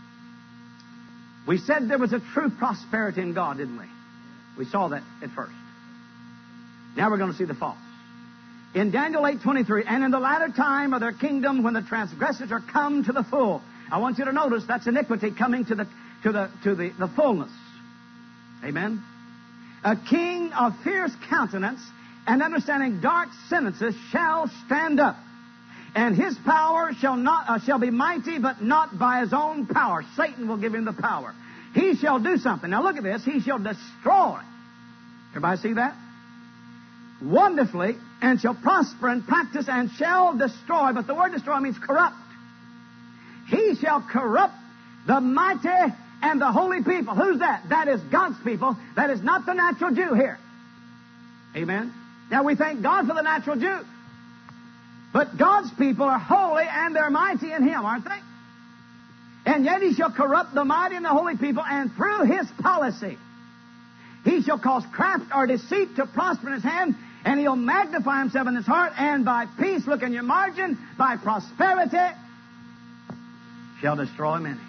We said there was a true prosperity in God, didn't we? We saw that at first. Now we're going to see the false. In Daniel 8:23, and in the latter time of their kingdom, when the transgressors are come to the full. I want you to notice that's iniquity coming to the fullness. Amen. A king of fierce countenance and understanding dark sentences shall stand up, and his power shall be mighty, but not by his own power. Satan will give him the power. He shall do something. Now look at this. He shall destroy. Everybody see that? Wonderfully, and shall prosper and practice and shall destroy. But the word destroy means corrupt. He shall corrupt the mighty and the holy people. Who's that? That is God's people. That is not the natural Jew here. Amen. Now we thank God for the natural Jew. But God's people are holy and they're mighty in Him, aren't they? And yet He shall corrupt the mighty and the holy people, and through His policy He shall cause craft or deceit to prosper in His hand, and He'll magnify Himself in His heart, and by peace, look in your margin, by prosperity shall destroy many,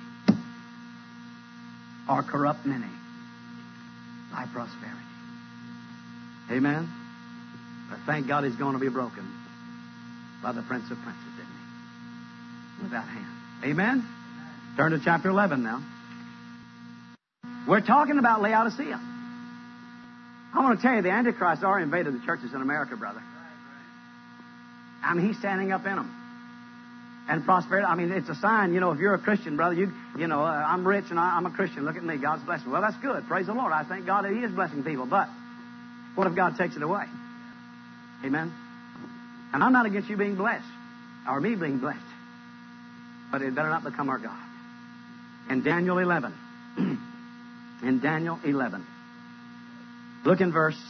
or corrupt many by prosperity. Amen? But thank God He's going to be broken by the Prince of Princes, isn't He? With that hand. Amen? Turn to chapter 11 now. We're talking about Laodicea. I want to tell you, the Antichrist already invaded the churches in America, brother. I mean, he's standing up in them. And prosperity, I mean, it's a sign, you know, if you're a Christian, brother, I'm rich and I'm a Christian. Look at me, God's blessing me. Well, that's good. Praise the Lord. I thank God that He is blessing people. But what if God takes it away? Amen? And I'm not against you being blessed, or me being blessed. But it better not become our God. In Daniel 11. In Daniel 11. Look in verse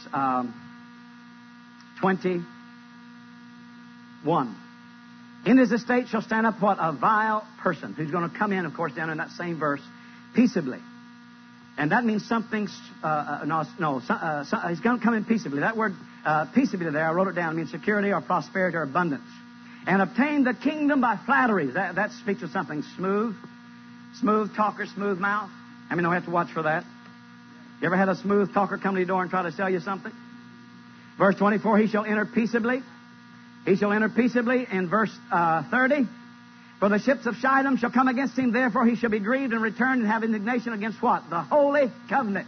21. In his estate shall stand up what? A vile person, who's going to come in, of course, down in that same verse, peaceably. And that means something, he's going to come in peaceably. That word peaceably there, I wrote it down, means security or prosperity or abundance. And obtain the kingdom by flatteries. That speaks of something smooth. Smooth talker, smooth mouth. I mean, don't have to watch for that. You ever had a smooth talker come to your door and try to sell you something? Verse 24, he shall enter peaceably. He shall enter peaceably. In verse 30, for the ships of Shittim shall come against him, therefore he shall be grieved and return and have indignation against what? The holy covenant.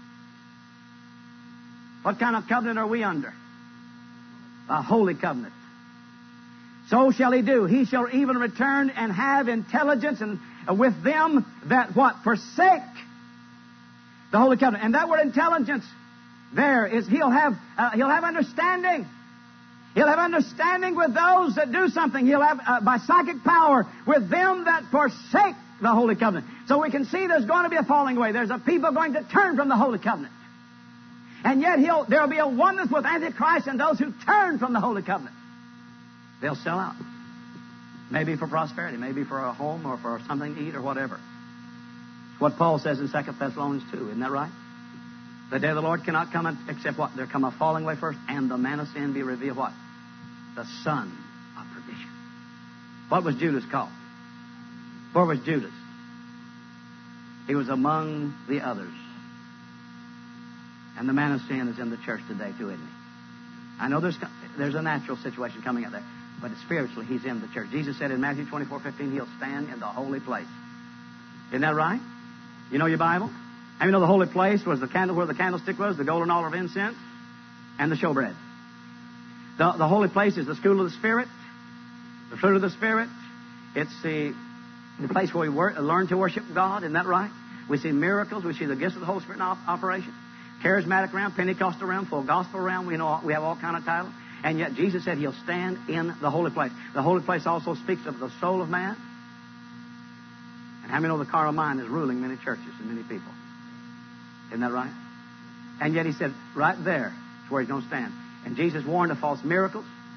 What kind of covenant are we under? A holy covenant. So shall he do. He shall even return and have intelligence and with them that what? Forsake the holy covenant. And that word intelligence there is he'll have understanding. He'll have understanding with those that do something. He'll have by psychic power with them that forsake the holy covenant. So we can see there's going to be a falling away. There's a people going to turn from the holy covenant. And yet there'll be a oneness with Antichrist and those who turn from the holy covenant. They'll sell out. Maybe for prosperity, maybe for a home or for something to eat or whatever. It's what Paul says in 2 Thessalonians 2. Isn't that right? The day of the Lord cannot come except what? There come a falling away first, and the man of sin be revealed what? The son of perdition. What was Judas called? Where was Judas? He was among the others. And the man of sin is in the church today too, isn't he? I know there's a natural situation coming out there, but spiritually he's in the church. Jesus said in Matthew 24:15, he'll stand in the holy place. Isn't that right? You know your Bible? And you know the holy place was the candle where the candlestick was, the golden altar of incense, and the showbread. The holy place is the school of the Spirit, the fruit of the Spirit. It's the place where we learn to worship God. Isn't that right? We see miracles. We see the gifts of the Holy Spirit in operation. Charismatic realm, Pentecostal realm, full gospel realm. We have all kind of titles. And yet Jesus said he'll stand in the holy place. The holy place also speaks of the soul of man. And how many know the carnal mind is ruling many churches and many people? Isn't that right? And yet he said right there is where he's going to stand. And Jesus warned of false miracles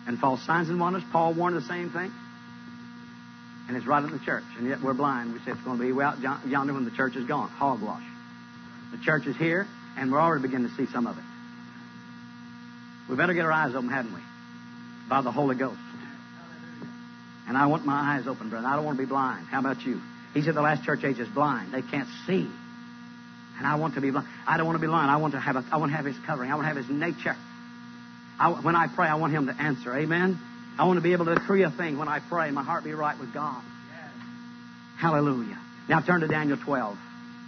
and false signs and wonders. Paul warned the same thing. And it's right in the church. And yet we're blind. We say it's going to be way out yonder when the church is gone. Hogwash. The church is here, and we're already beginning to see some of it. We better get our eyes open, hadn't we? By the Holy Ghost. And I want my eyes open, brother. I don't want to be blind. How about you? He said the last church age is blind. They can't see. And I want to be blind. I don't want to be blind. I want to have His covering. I want to have His nature. When I pray, I want Him to answer. Amen? I want to be able to decree a thing when I pray. My heart be right with God. Yes. Hallelujah. Now turn to Daniel 12.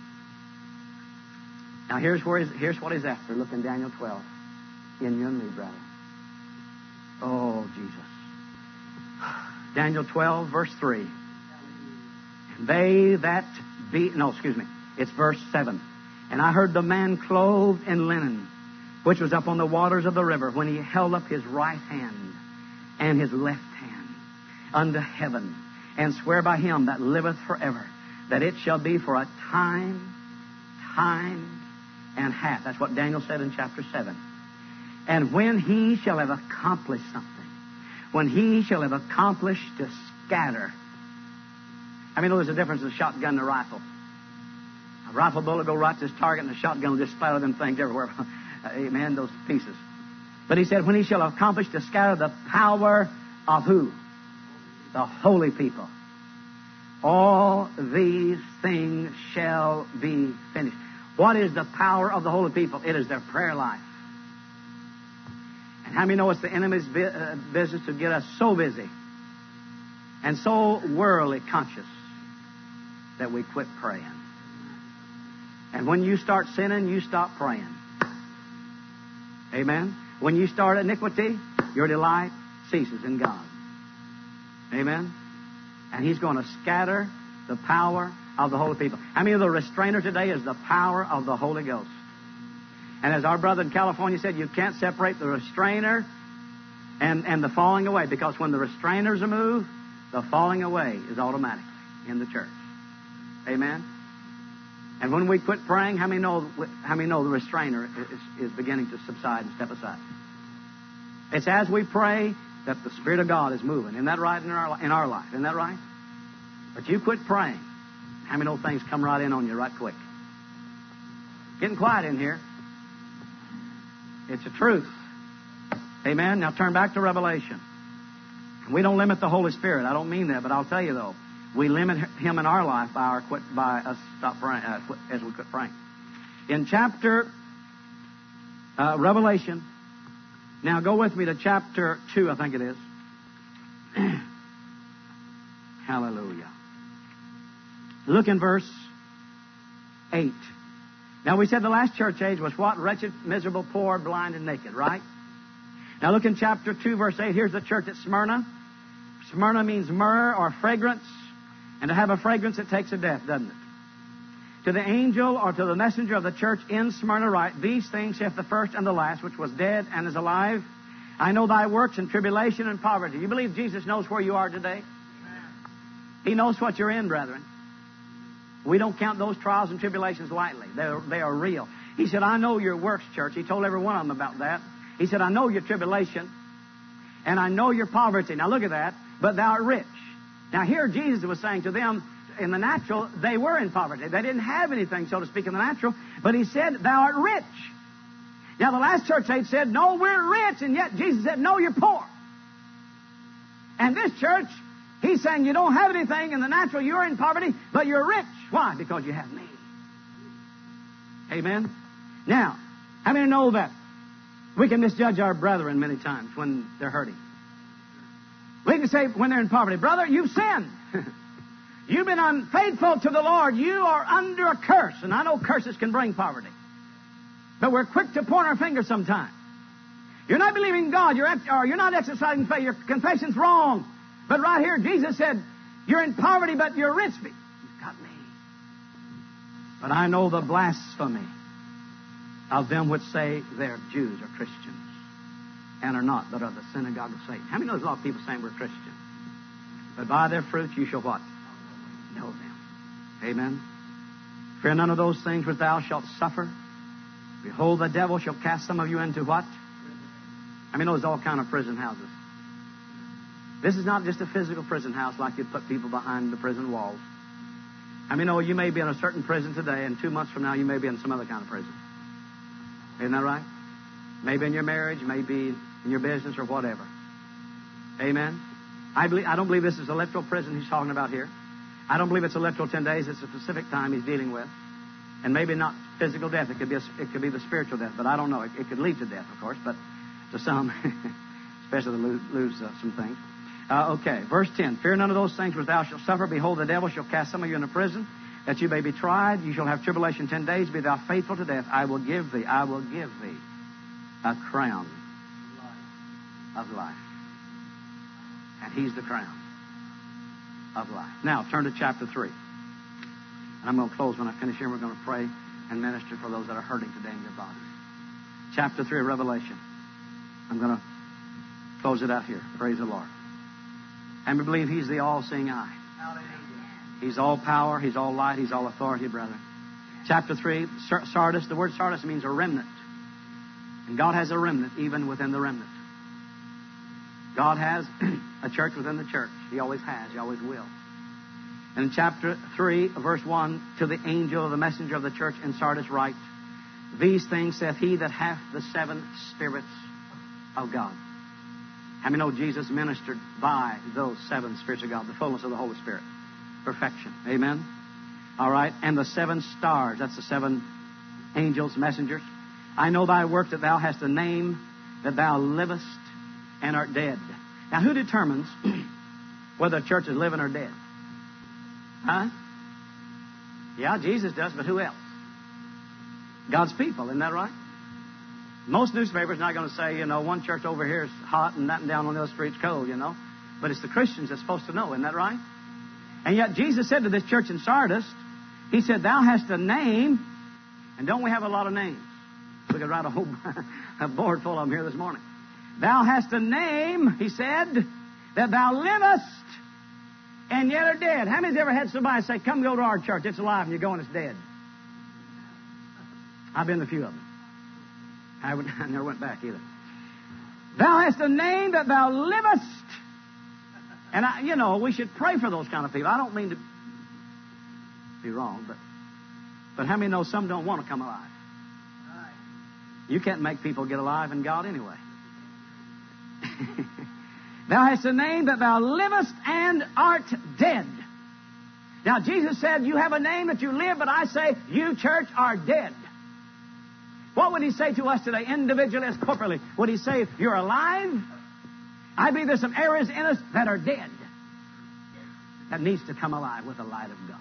Now here's what He's after. Look in Daniel 12. In you and me, brother. Oh, Jesus. Daniel 12, verse 3. And they that be... No, excuse me. It's verse 7. And I heard the man clothed in linen, which was up on the waters of the river, when he held up his right hand and his left hand unto heaven, and swear by Him that liveth forever, that it shall be for a time and half. That's what Daniel said in chapter 7. And when he shall have accomplished something, when he shall have accomplished to scatter. I mean, there's a difference in a shotgun and a rifle. A rifle bullet will go right to his target, and a shotgun will just splatter them things everywhere. Amen, those pieces. But he said, when he shall accomplish to scatter the power of who? The holy people. All these things shall be finished. What is the power of the holy people? It is their prayer life. And how many know it's the enemy's business to get us so busy and so worldly conscious that we quit praying? And when you start sinning, you stop praying. Amen? When you start iniquity, your delight ceases in God. Amen? And He's going to scatter the power of the holy people. How many of the restrainer today is the power of the Holy Ghost? And as our brother in California said, you can't separate the restrainer and the falling away, because when the restrainers are moved, the falling away is automatic in the church. Amen? And when we quit praying, how many know the restrainer is beginning to subside and step aside? It's as we pray that the Spirit of God is moving. Isn't that right in our life? Isn't that right? But you quit praying, how many know things come right in on you right quick? Getting quiet in here. It's the truth. Amen? Now turn back to Revelation. We don't limit the Holy Spirit. I don't mean that, but I'll tell you though, we limit Him in our life by us stop praying as we quit praying. In chapter Revelation, now go with me to chapter 2, I think it is. Hallelujah. Look in verse 8. Now we said the last church age was what? Wretched, miserable, poor, blind, and naked, right? Now look in chapter 2, verse 8. Here's the church at Smyrna. Smyrna means myrrh or fragrance. And to have a fragrance, it takes a death, doesn't it? To the angel or to the messenger of the church in Smyrna write, these things saith the first and the last, which was dead and is alive. I know thy works and tribulation and poverty. You believe Jesus knows where you are today? He knows what you're in, brethren. We don't count those trials and tribulations lightly. They are real. He said, I know your works, church. He told every one of them about that. He said, I know your tribulation, and I know your poverty. Now look at that. But thou art rich. Now here Jesus was saying to them, in the natural, they were in poverty. They didn't have anything, so to speak, in the natural. But He said, thou art rich. Now the last church age said, no, we're rich. And yet Jesus said, no, you're poor. And this church, He's saying you don't have anything in the natural. You're in poverty, but you're rich. Why? Because you have me. Amen? Now, how many know that we can misjudge our brethren many times when they're hurting? We can say when they're in poverty, brother, you've sinned. You've been unfaithful to the Lord. You are under a curse. And I know curses can bring poverty. But we're quick to point our finger sometimes. You're not believing God. You're not exercising faith. Your confession's wrong. But right here, Jesus said, you're in poverty, but you're rich. You've got me. But I know the blasphemy of them which say they're Jews or Christians and are not, but of the synagogue of Satan. How many know there's a lot of people saying we're Christians? But by their fruits you shall what? Know them. Amen. Fear none of those things which thou shalt suffer. Behold, the devil shall cast some of you into what? I mean, there's all kind of prison houses. This is not just a physical prison house like you put people behind the prison walls. I mean, you may be in a certain prison today, and 2 months from now you may be in some other kind of prison. Isn't that right? Maybe in your marriage, maybe in your business or whatever. Amen? I don't believe this is a literal prison he's talking about here. I don't believe it's a literal 10 days. It's a specific time he's dealing with. And maybe not physical death. It could be the spiritual death, but I don't know. It could lead to death, of course, but to some, especially to lose some things. Okay, verse 10. Fear none of those things which thou shalt suffer. Behold, the devil shall cast some of you into prison, that you may be tried. You shall have tribulation 10 days. Be thou faithful to death. I will give thee a crown of life. And he's the crown of life. Now, turn to chapter 3. And I'm going to close when I finish here. We're going to pray and minister for those that are hurting today in their bodies. Chapter 3 of Revelation. I'm going to close it out here. Praise the Lord. And we believe he's the all-seeing eye. He's all power. He's all light. He's all authority, brethren. Chapter 3, Sardis. The word Sardis means a remnant. And God has a remnant even within the remnant. God has a church within the church. He always has. He always will. And in chapter 3, verse 1, to the angel of the messenger of the church in Sardis write, These things saith he that hath the 7 spirits of God. How many know Jesus ministered by those 7 spirits of God, the fullness of the Holy Spirit? Perfection. Amen? All right. And the 7 stars, that's the 7 angels, messengers. I know thy work, that thou hast a name, that thou livest and art dead. Now, who determines whether a church is living or dead? Huh? Yeah, Jesus does, but who else? God's people, isn't that right? Most newspapers are not going to say, one church over here is hot and that down on the other street's cold, But it's the Christians that's supposed to know, isn't that right? And yet Jesus said to this church in Sardis, he said, thou hast a name, and don't we have a lot of names? We could write a whole a board full of them here this morning. Thou hast a name, he said, that thou livest and yet are dead. How many's ever had somebody say, come go to our church, it's alive, and you go and it's dead? I've been to a few of them. I never went back either. Thou hast a name that thou livest. And, we should pray for those kind of people. I don't mean to be wrong, but how many know some don't want to come alive? You can't make people get alive in God anyway. Thou hast a name that thou livest and art dead. Now, Jesus said, you have a name that you live, but I say, you, church, are dead. What would he say to us today, individually as corporately? Would he say, you're alive? I believe there's some areas in us that are dead, that needs to come alive with the light of God.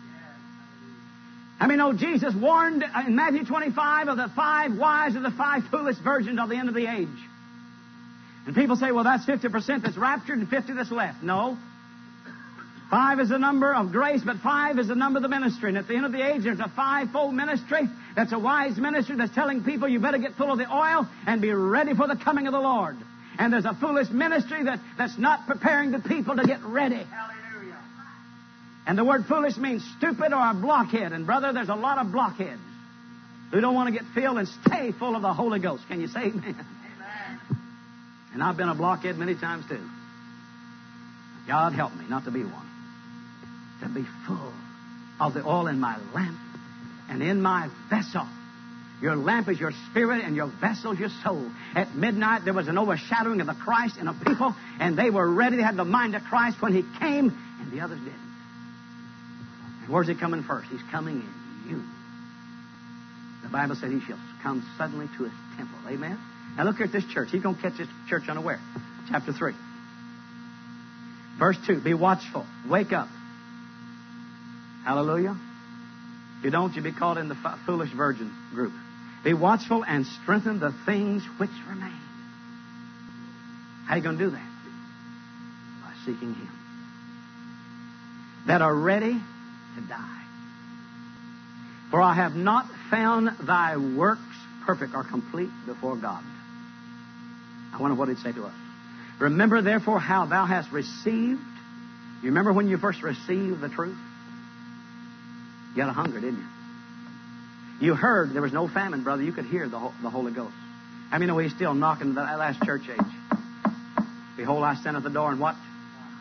I mean, Jesus warned in Matthew 25 of the 5 wise and the 5 foolish virgins of the end of the age. And people say, well, that's 50% that's raptured and 50 that's left. No. 5 is the number of grace, but 5 is the number of the ministry. And at the end of the age, there's a 5-fold ministry. That's a wise ministry that's telling people you better get full of the oil and be ready for the coming of the Lord. And there's a foolish ministry that's not preparing the people to get ready. Hallelujah. And the word foolish means stupid or a blockhead. And brother, there's a lot of blockheads who don't want to get filled and stay full of the Holy Ghost. Can you say amen? Amen. And I've been a blockhead many times too. God help me not to be one. To be full of the oil in my lamp and in my vessel. Your lamp is your spirit and your vessel is your soul. At midnight there was an overshadowing of the Christ in a people, and they were ready. They had the mind of Christ when he came, and the others didn't. And where's he coming first? He's coming in you. The Bible said he shall come suddenly to his temple. Amen? Now look here at this church. He's going to catch this church unaware. Chapter 3. Verse 2. Be watchful. Wake up. Hallelujah. If you don't, you'll be caught in the foolish virgin group. Be watchful and strengthen the things which remain. How are you going to do that? By seeking him. That are ready to die. For I have not found thy works perfect or complete before God. I wonder what he'd say to us. Remember therefore how thou hast received. You remember when you first received the truth? You had a hunger, didn't you? You heard there was no famine, brother. You could hear the Holy Ghost. How many know he's still knocking at that last church age? Behold, I stand at the door and what?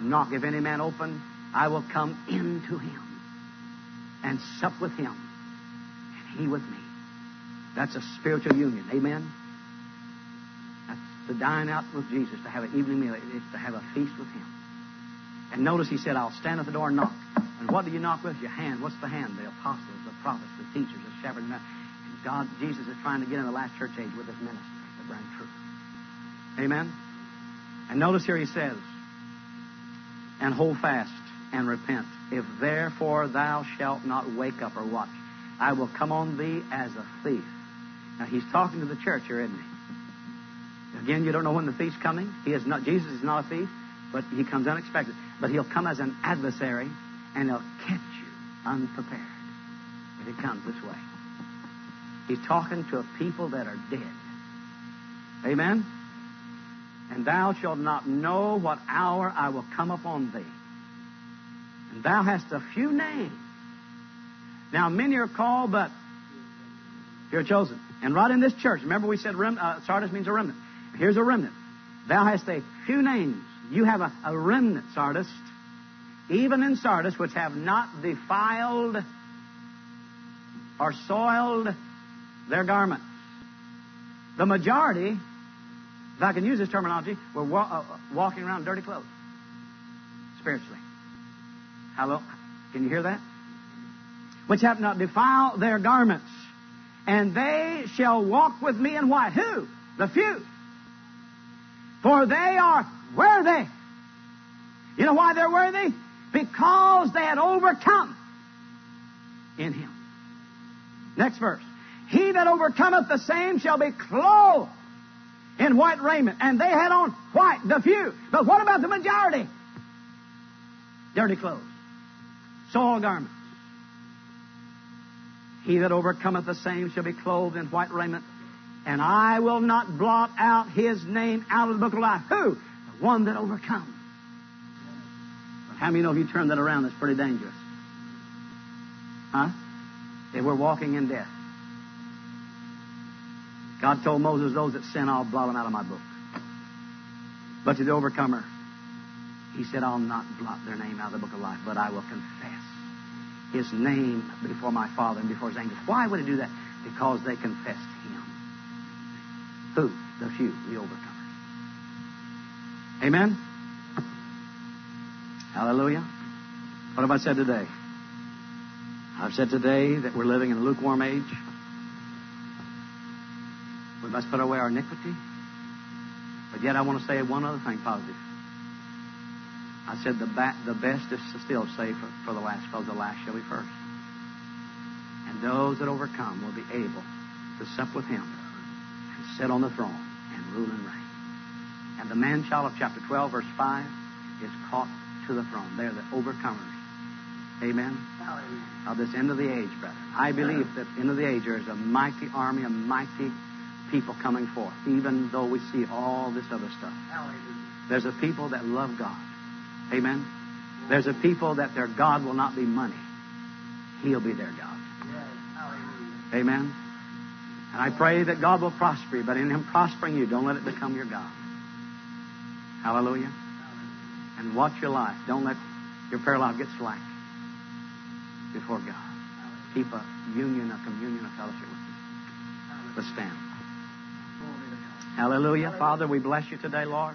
Knock. If any man open, I will come into him and sup with him, and he with me. That's a spiritual union. Amen? That's to dine out with Jesus, to have an evening meal. It's to have a feast with him. And notice he said, I'll stand at the door and knock. And what do you knock with? Your hand. What's the hand? The apostles, the prophets, the teachers, the shepherds. And God, Jesus is trying to get in the last church age with his ministry to bring truth. Amen? And notice here he says, and hold fast and repent. If therefore thou shalt not wake up or watch, I will come on thee as a thief. Now he's talking to the church here, isn't he? Again, you don't know when the thief's coming. Jesus is not a thief, but he comes unexpected. But he'll come as an adversary, and he'll catch you unprepared if he comes this way. He's talking to a people that are dead. Amen? And thou shalt not know what hour I will come upon thee. And thou hast a few names. Now, many are called, but you're chosen. And right in this church, remember we said Sardis means a remnant. Here's a remnant. Thou hast a few names. You have a remnant, Sardis. Even in Sardis, which have not defiled or soiled their garments. The majority, if I can use this terminology, were walking around dirty clothes. Spiritually. Hello? Can you hear that? Which have not defiled their garments. And they shall walk with me in white. Who? The few. For they are worthy. You know why they're worthy? Because they had overcome in him. Next verse. He that overcometh, the same shall be clothed in white raiment. And they had on white, the few. But what about the majority? Dirty clothes. Soiled garments. He that overcometh, the same shall be clothed in white raiment. And I will not blot out his name out of the book of life. Who? The one that overcomes. But how many know if you turn that around, that's pretty dangerous? Huh? If we're walking in death. God told Moses, those that sin, I'll blot them out of my book. But to the overcomer, he said, I'll not blot their name out of the book of life, but I will confess his name before my Father and before his angels. Why would he do that? Because they confessed him. Who? The few, the overcomers. Amen? Hallelujah. What have I said today? I've said today that we're living in a lukewarm age. We must put away our iniquity. But yet I want to say one other thing positive. I said the best is still saved for the last, because the last shall be first. And those that overcome will be able to sup with him and sit on the throne and rule and reign. And the man-child of chapter 12, verse 5, is caught to the throne. They're the overcomers. Amen? Of this end of the age, brother. I believe that end of the age there is a mighty army, a mighty people coming forth, even though we see all this other stuff. There's a people that love God. Amen? There's a people that their God will not be money. He'll be their God. Amen? And I pray that God will prosper you, but in him prospering you, don't let it become your God. Hallelujah. And watch your life. Don't let your prayer life get slack before God. Keep a union, a communion, a fellowship with him. Let's stand. Hallelujah. Father, we bless you today, Lord.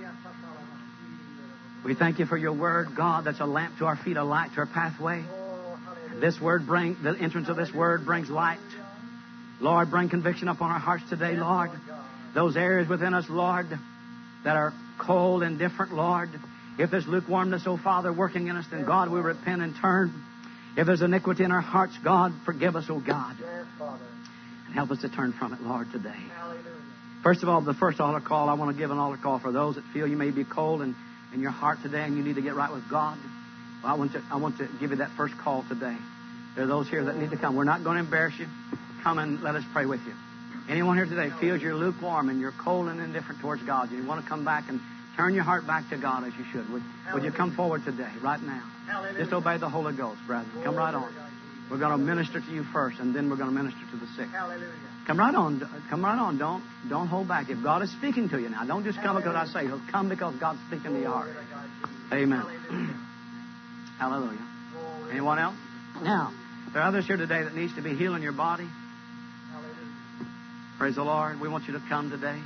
We thank you for your word, God, that's a lamp to our feet, a light to our pathway. This word the entrance of this word brings light. Lord, bring conviction upon our hearts today, Lord. Those areas within us, Lord, that are cold and different, Lord. If there's lukewarmness, oh Father, working in us, then God, we repent and turn. If there's iniquity in our hearts, God, forgive us, oh God. And help us to turn from it, Lord, today. First of all, the first altar call, I want to give an altar call for those that feel you may be cold in your heart today and you need to get right with God. Well, I want to give you that first call today. There are those here that need to come. We're not going to embarrass you. Come and let us pray with you. Anyone here today feels you're lukewarm and you're cold and indifferent towards God, you want to come back and turn your heart back to God as you should. Would you come forward today, right now? Just obey the Holy Ghost, brother. Come right on. We're going to minister to you first, and then we're going to minister to the sick. Come right on. Come right on. Don't hold back. If God is speaking to you now, don't just come because I say. Come because God's speaking to your heart. Amen. Hallelujah. Anyone else? Now, there are others here today that needs to be healed in your body. Praise the Lord. We want you to come today.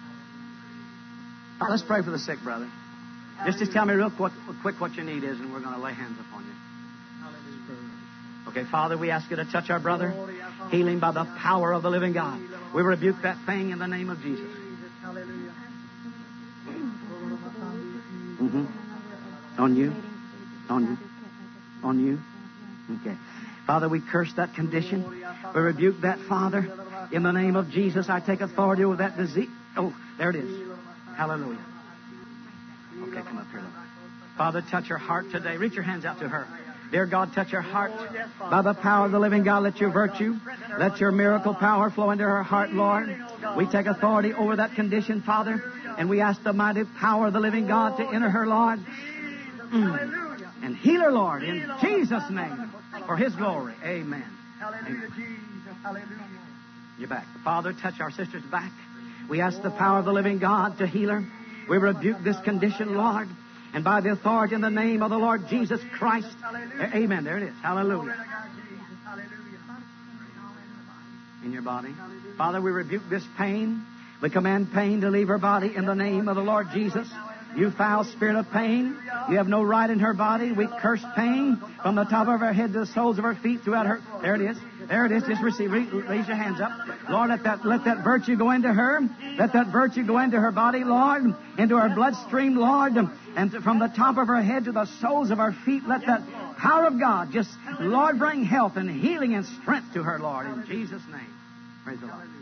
Now, let's pray for the sick, brother. Just tell me real quick what your need is, and we're going to lay hands upon you. Okay, Father, we ask you to touch our brother. Heal him by the power of the living God. We rebuke that thing in the name of Jesus. On you. On you. On you. Okay. Father, we curse that condition. We rebuke that, Father. In the name of Jesus, I take authority over that disease. Oh, there it is. Hallelujah. Okay, come up here. Look. Father, touch her heart today. Reach your hands out to her. Dear God, touch her heart. By the power of the living God, let your virtue, let your miracle power flow into her heart, Lord. We take authority over that condition, Father, and we ask the mighty power of the living God to enter her, Lord. And heal her, Lord, in Jesus' name, for His glory. Amen. Amen. You're back. Father, touch our sister's back. We ask the power of the living God to heal her. We rebuke this condition, Lord. And by the authority in the name of the Lord Jesus Christ. Amen. There it is. Hallelujah. In your body. Father, we rebuke this pain. We command pain to leave her body in the name of the Lord Jesus. You foul spirit of pain, you have no right in her body. We curse pain from the top of her head to the soles of her feet throughout her. There it is. There it is. Just receive. Raise your hands up. Lord, let that virtue go into her. Let that virtue go into her body, Lord, into her bloodstream, Lord, and from the top of her head to the soles of her feet. Let that power of God just, Lord, bring health and healing and strength to her, Lord, in Jesus' name. Praise the Lord.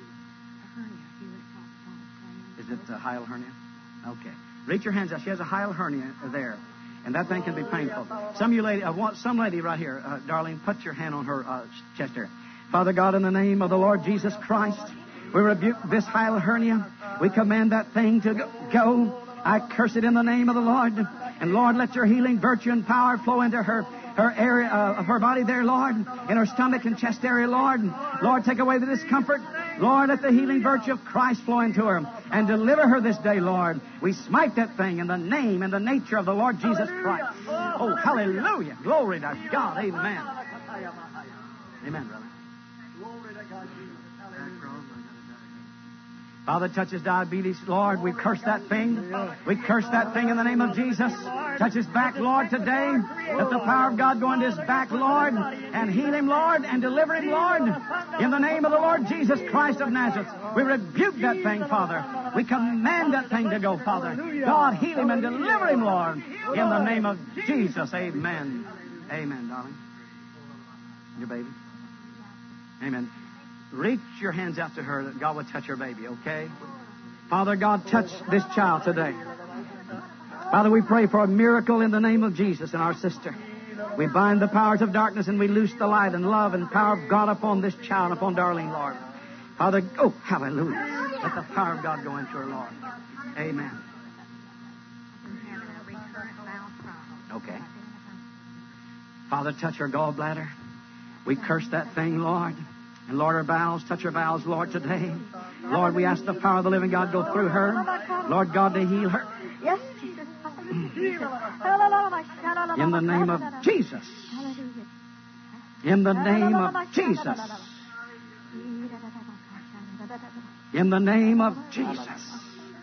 Is it a hial hernia? Okay. Reach your hands out. She has a hial hernia there, and that thing can be painful. Some lady right here, darling, put your hand on her chest there. Father God, in the name of the Lord Jesus Christ, we rebuke this hial hernia. We command that thing to go. I curse it in the name of the Lord. And Lord, let your healing virtue and power flow into her area of her body there, Lord, in her stomach and chest area, Lord. Lord, take away the discomfort. Lord, let the healing virtue of Christ flow into her and deliver her this day, Lord. We smite that thing in the name and the nature of the Lord Jesus Christ. Oh, hallelujah. Glory to God. Amen. Amen, brother. Father, touch his diabetes, Lord. We curse that thing. We curse that thing in the name of Jesus. Touch his back, Lord, today. Let the power of God go into his back, Lord, and heal him, Lord, and deliver him, Lord. In the name of the Lord Jesus Christ of Nazareth, we rebuke that thing, Father. We command that thing to go, Father. God, heal him and deliver him, Lord. In the name of Jesus, amen. Amen, darling. Your baby. Amen. Reach your hands out to her that God would touch her baby, okay? Father God, touch this child today. Father, we pray for a miracle in the name of Jesus and our sister. We bind the powers of darkness and we loose the light and love and power of God upon this child, upon Darlene, Lord. Father, oh, hallelujah. Let the power of God go into her, Lord. Amen. Okay. Father, touch her gallbladder. We curse that thing, Lord. And Lord, her bowels, touch her bowels, Lord, today. Lord, we ask the power of the living God go through her. Lord God, to heal her. Yes, Jesus. In the name of Jesus. In the name of Jesus. In the name of Jesus.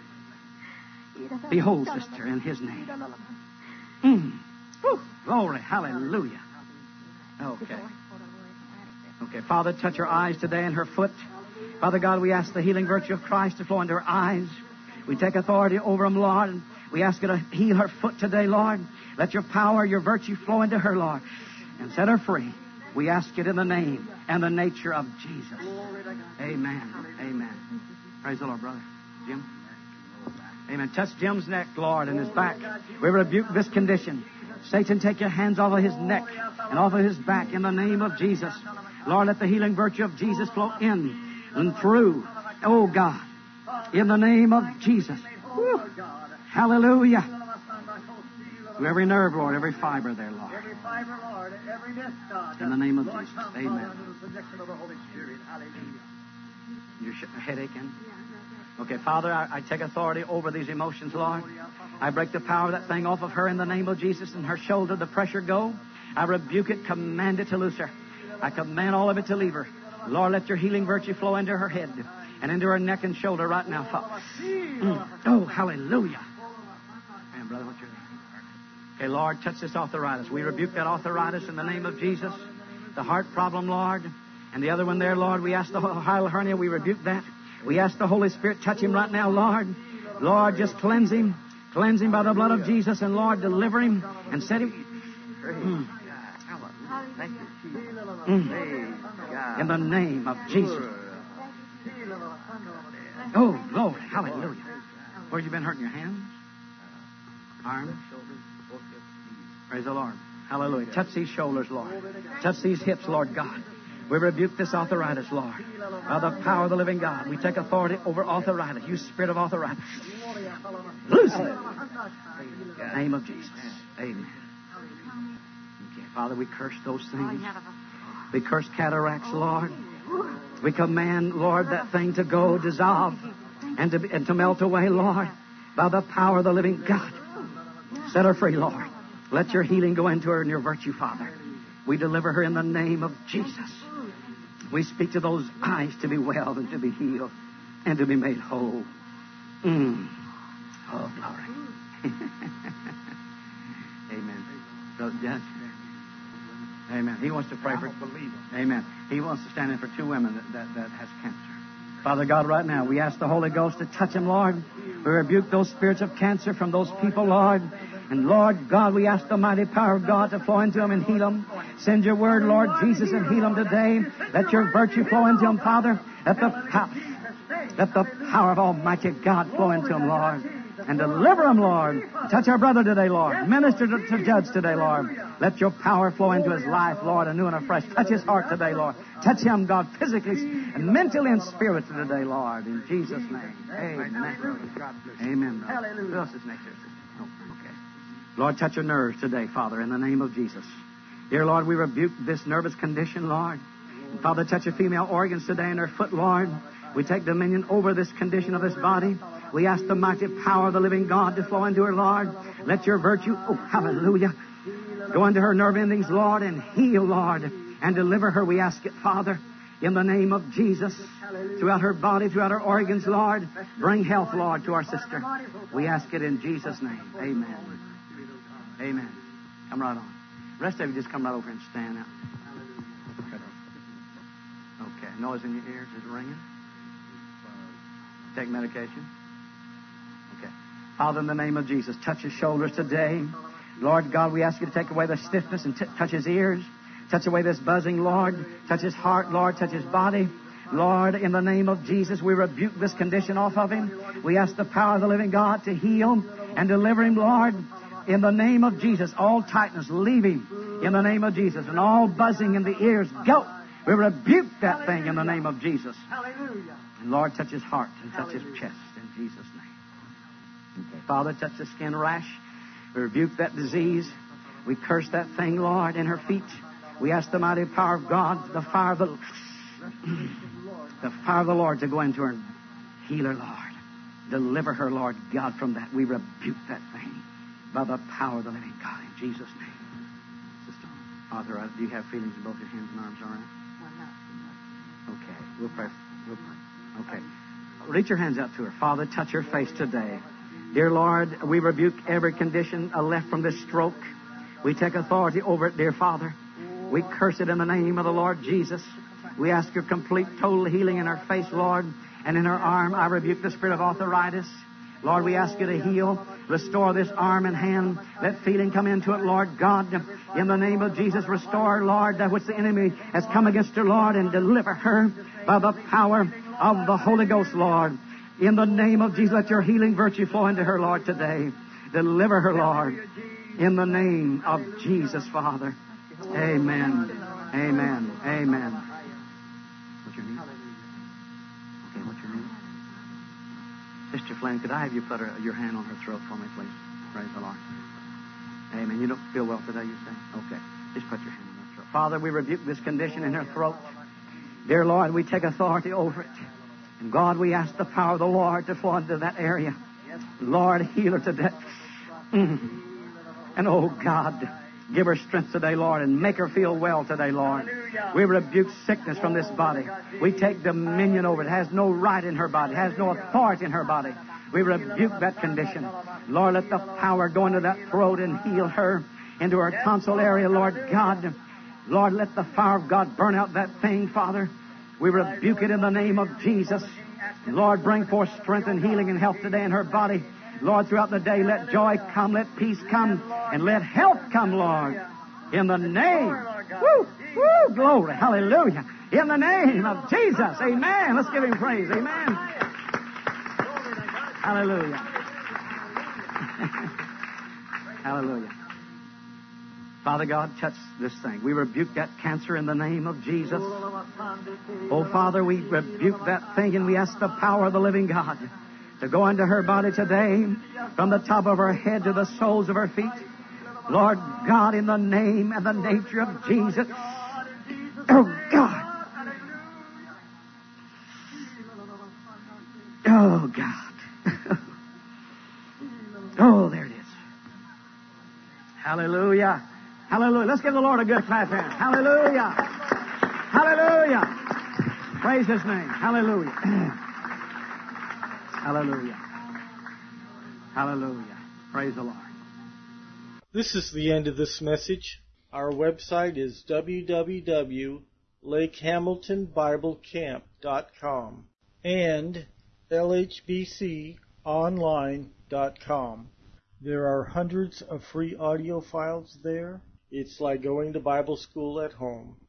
Behold, sister, in His name. Glory, hallelujah. Okay. Okay, Father, touch her eyes today and her foot. Father God, we ask the healing virtue of Christ to flow into her eyes. We take authority over them, Lord. We ask you to heal her foot today, Lord. Let your power, your virtue flow into her, Lord, and set her free. We ask it in the name and the nature of Jesus. Amen. Amen. Praise the Lord, brother. Jim. Amen. Touch Jim's neck, Lord, and his back. We rebuke this condition. Satan, take your hands off of his neck and off of his back in the name of Jesus. Lord, let the healing virtue of Jesus flow in and through. Oh, God, in the name of Jesus. Woo. Hallelujah. To every nerve, Lord, every fiber there, Lord. Every fiber, Lord, every disc, God. In the name of Jesus. Amen. Your Your head aching? Okay, Father, I take authority over these emotions, Lord. I break the power of that thing off of her in the name of Jesus, and her shoulder, the pressure go. I rebuke it, command it to loose her. I command all of it to leave her. Lord, let your healing virtue flow into her head and into her neck and shoulder right now, Father. Oh, hallelujah. Man, brother, what's your name? Okay, Lord, touch this arthritis. We rebuke that arthritis in the name of Jesus. The heart problem, Lord. And the other one there, Lord, we ask the hiatal hernia, we rebuke that. We ask the Holy Spirit, touch him right now, Lord. Lord, just cleanse him. Cleanse him by the blood of Jesus. And, Lord, deliver him and set him. In the name of Jesus. Oh, Lord, hallelujah. Where have you been hurting your hands? Arms? Praise the Lord. Hallelujah. Touch these shoulders, Lord. Touch these hips, Lord God. We rebuke this arthritis, Lord. By the power of the living God, we take authority over arthritis. You spirit of arthritis. Loose it. In the name of Jesus. Amen. Okay, Father, we curse those things. We curse cataracts, Lord. We command, Lord, that thing to go, dissolve, and to melt away, Lord, by the power of the living God. Set her free, Lord. Let your healing go into her and your virtue, Father. We deliver her in the name of Jesus. We speak to those eyes to be well and to be healed and to be made whole. Oh, glory. Amen. Brother Judge. Amen. He wants to pray for... Amen. He wants to stand in for 2 women that has cancer. Father God, right now, we ask the Holy Ghost to touch them, Lord. We rebuke those spirits of cancer from those people, Lord. And Lord God, we ask the mighty power of God to flow into them and heal them. Send your word, Lord Jesus, and heal them today. Let your virtue flow into them, Father. Let the power of Almighty God flow into them, Lord. And deliver them, Lord. Touch our brother today, Lord. Minister to Judge today, Lord. Let your power flow into his life, Lord, anew and afresh. Touch his heart today, Lord. Touch him, God, physically and mentally and spiritually today, Lord. In Jesus' name. Amen. Amen. Hallelujah. Who else is next here? Okay. Lord, touch your nerves today, Father, in the name of Jesus. Dear Lord, we rebuke this nervous condition, Lord. Father, touch your female organs today in her foot, Lord. We take dominion over this condition of this body. We ask the mighty power of the living God to flow into her, Lord. Let your virtue, oh, hallelujah, go into her nerve endings, Lord, and heal, Lord, and deliver her. We ask it, Father, in the name of Jesus, throughout her body, throughout her organs, Lord. Bring health, Lord, to our sister. We ask it in Jesus' name. Amen. Amen. Come right on. The rest of you just come right over and stand out. Okay. Noise in your ears. Is it ringing? Take medication. Okay. Father, in the name of Jesus, touch his shoulders today. Lord God, we ask you to take away the stiffness and touch his ears. Touch away this buzzing, Lord. Touch his heart, Lord. Touch his body. Lord, in the name of Jesus, we rebuke this condition off of him. We ask the power of the living God to heal and deliver him, Lord. In the name of Jesus, all tightness, leave him. In the name of Jesus. And all buzzing in the ears, go. We rebuke that thing in the name of Jesus. Hallelujah. And Lord, touch his heart and touch his chest in Jesus' name. Okay. Father, touch the skin rash. We rebuke that disease. We curse that thing, Lord, in her feet. We ask the mighty power of God, the fire of the Lord to go into her and heal her, Lord. Deliver her, Lord God, from that. We rebuke that thing by the power of the living God in Jesus' name. Sister Arthur, do you have feelings in both your hands and arms, all right? Okay. We'll pray. Okay. Reach your hands out to her. Father, touch her face today. Dear Lord, we rebuke every condition left from this stroke. We take authority over it, dear Father. We curse it in the name of the Lord Jesus. We ask your complete, total healing in her face, Lord, and in her arm. I rebuke the spirit of arthritis. Lord, we ask you to heal, restore this arm and hand. Let feeling come into it, Lord God. In the name of Jesus, restore, Lord, that which the enemy has come against her, Lord, and deliver her by the power of the Holy Ghost, Lord. In the name of Jesus, let your healing virtue flow into her, Lord, today. Deliver her, Lord, in the name of Jesus, Father. Amen. Amen. Amen. What's your name? Okay, what's your name? Sister Flynn, could I have you put your hand on her throat for me, please? Praise the Lord. Amen. You don't feel well today, you say? Okay. Just put your hand on her throat. Father, we rebuke this condition in her throat. Dear Lord, we take authority over it. And God, we ask the power of the Lord to flow into that area. Lord, heal her today. And oh God, give her strength today, Lord, and make her feel well today, Lord. We rebuke sickness from this body. We take dominion over it. It has no right in her body. It has no authority in her body. We rebuke that condition. Lord, let the power go into that throat and heal her, into her tonsil area, Lord God. Lord, let the fire of God burn out that thing, Father. We rebuke it in the name of Jesus. Lord, bring forth strength and healing and health today in her body. Lord, throughout the day, let joy come, let peace come, and let health come, Lord. In the name. Woo, glory, hallelujah. In the name of Jesus, amen. Let's give Him praise, amen. Hallelujah. Hallelujah. Father God, touch this thing. We rebuke that cancer in the name of Jesus. Oh, Father, we rebuke that thing and we ask the power of the living God to go into her body today, from the top of her head to the soles of her feet. Lord God, in the name and the nature of Jesus. Oh, God. Oh, God. Oh, there it is. Hallelujah. Hallelujah. Let's give the Lord a good clap hand. Hallelujah. Hallelujah. Praise His name. Hallelujah. Hallelujah. Hallelujah. Praise the Lord. This is the end of this message. Our website is www.lakehamiltonbiblecamp.com and lhbconline.com. There are hundreds of free audio files there. It's like going to Bible school at home.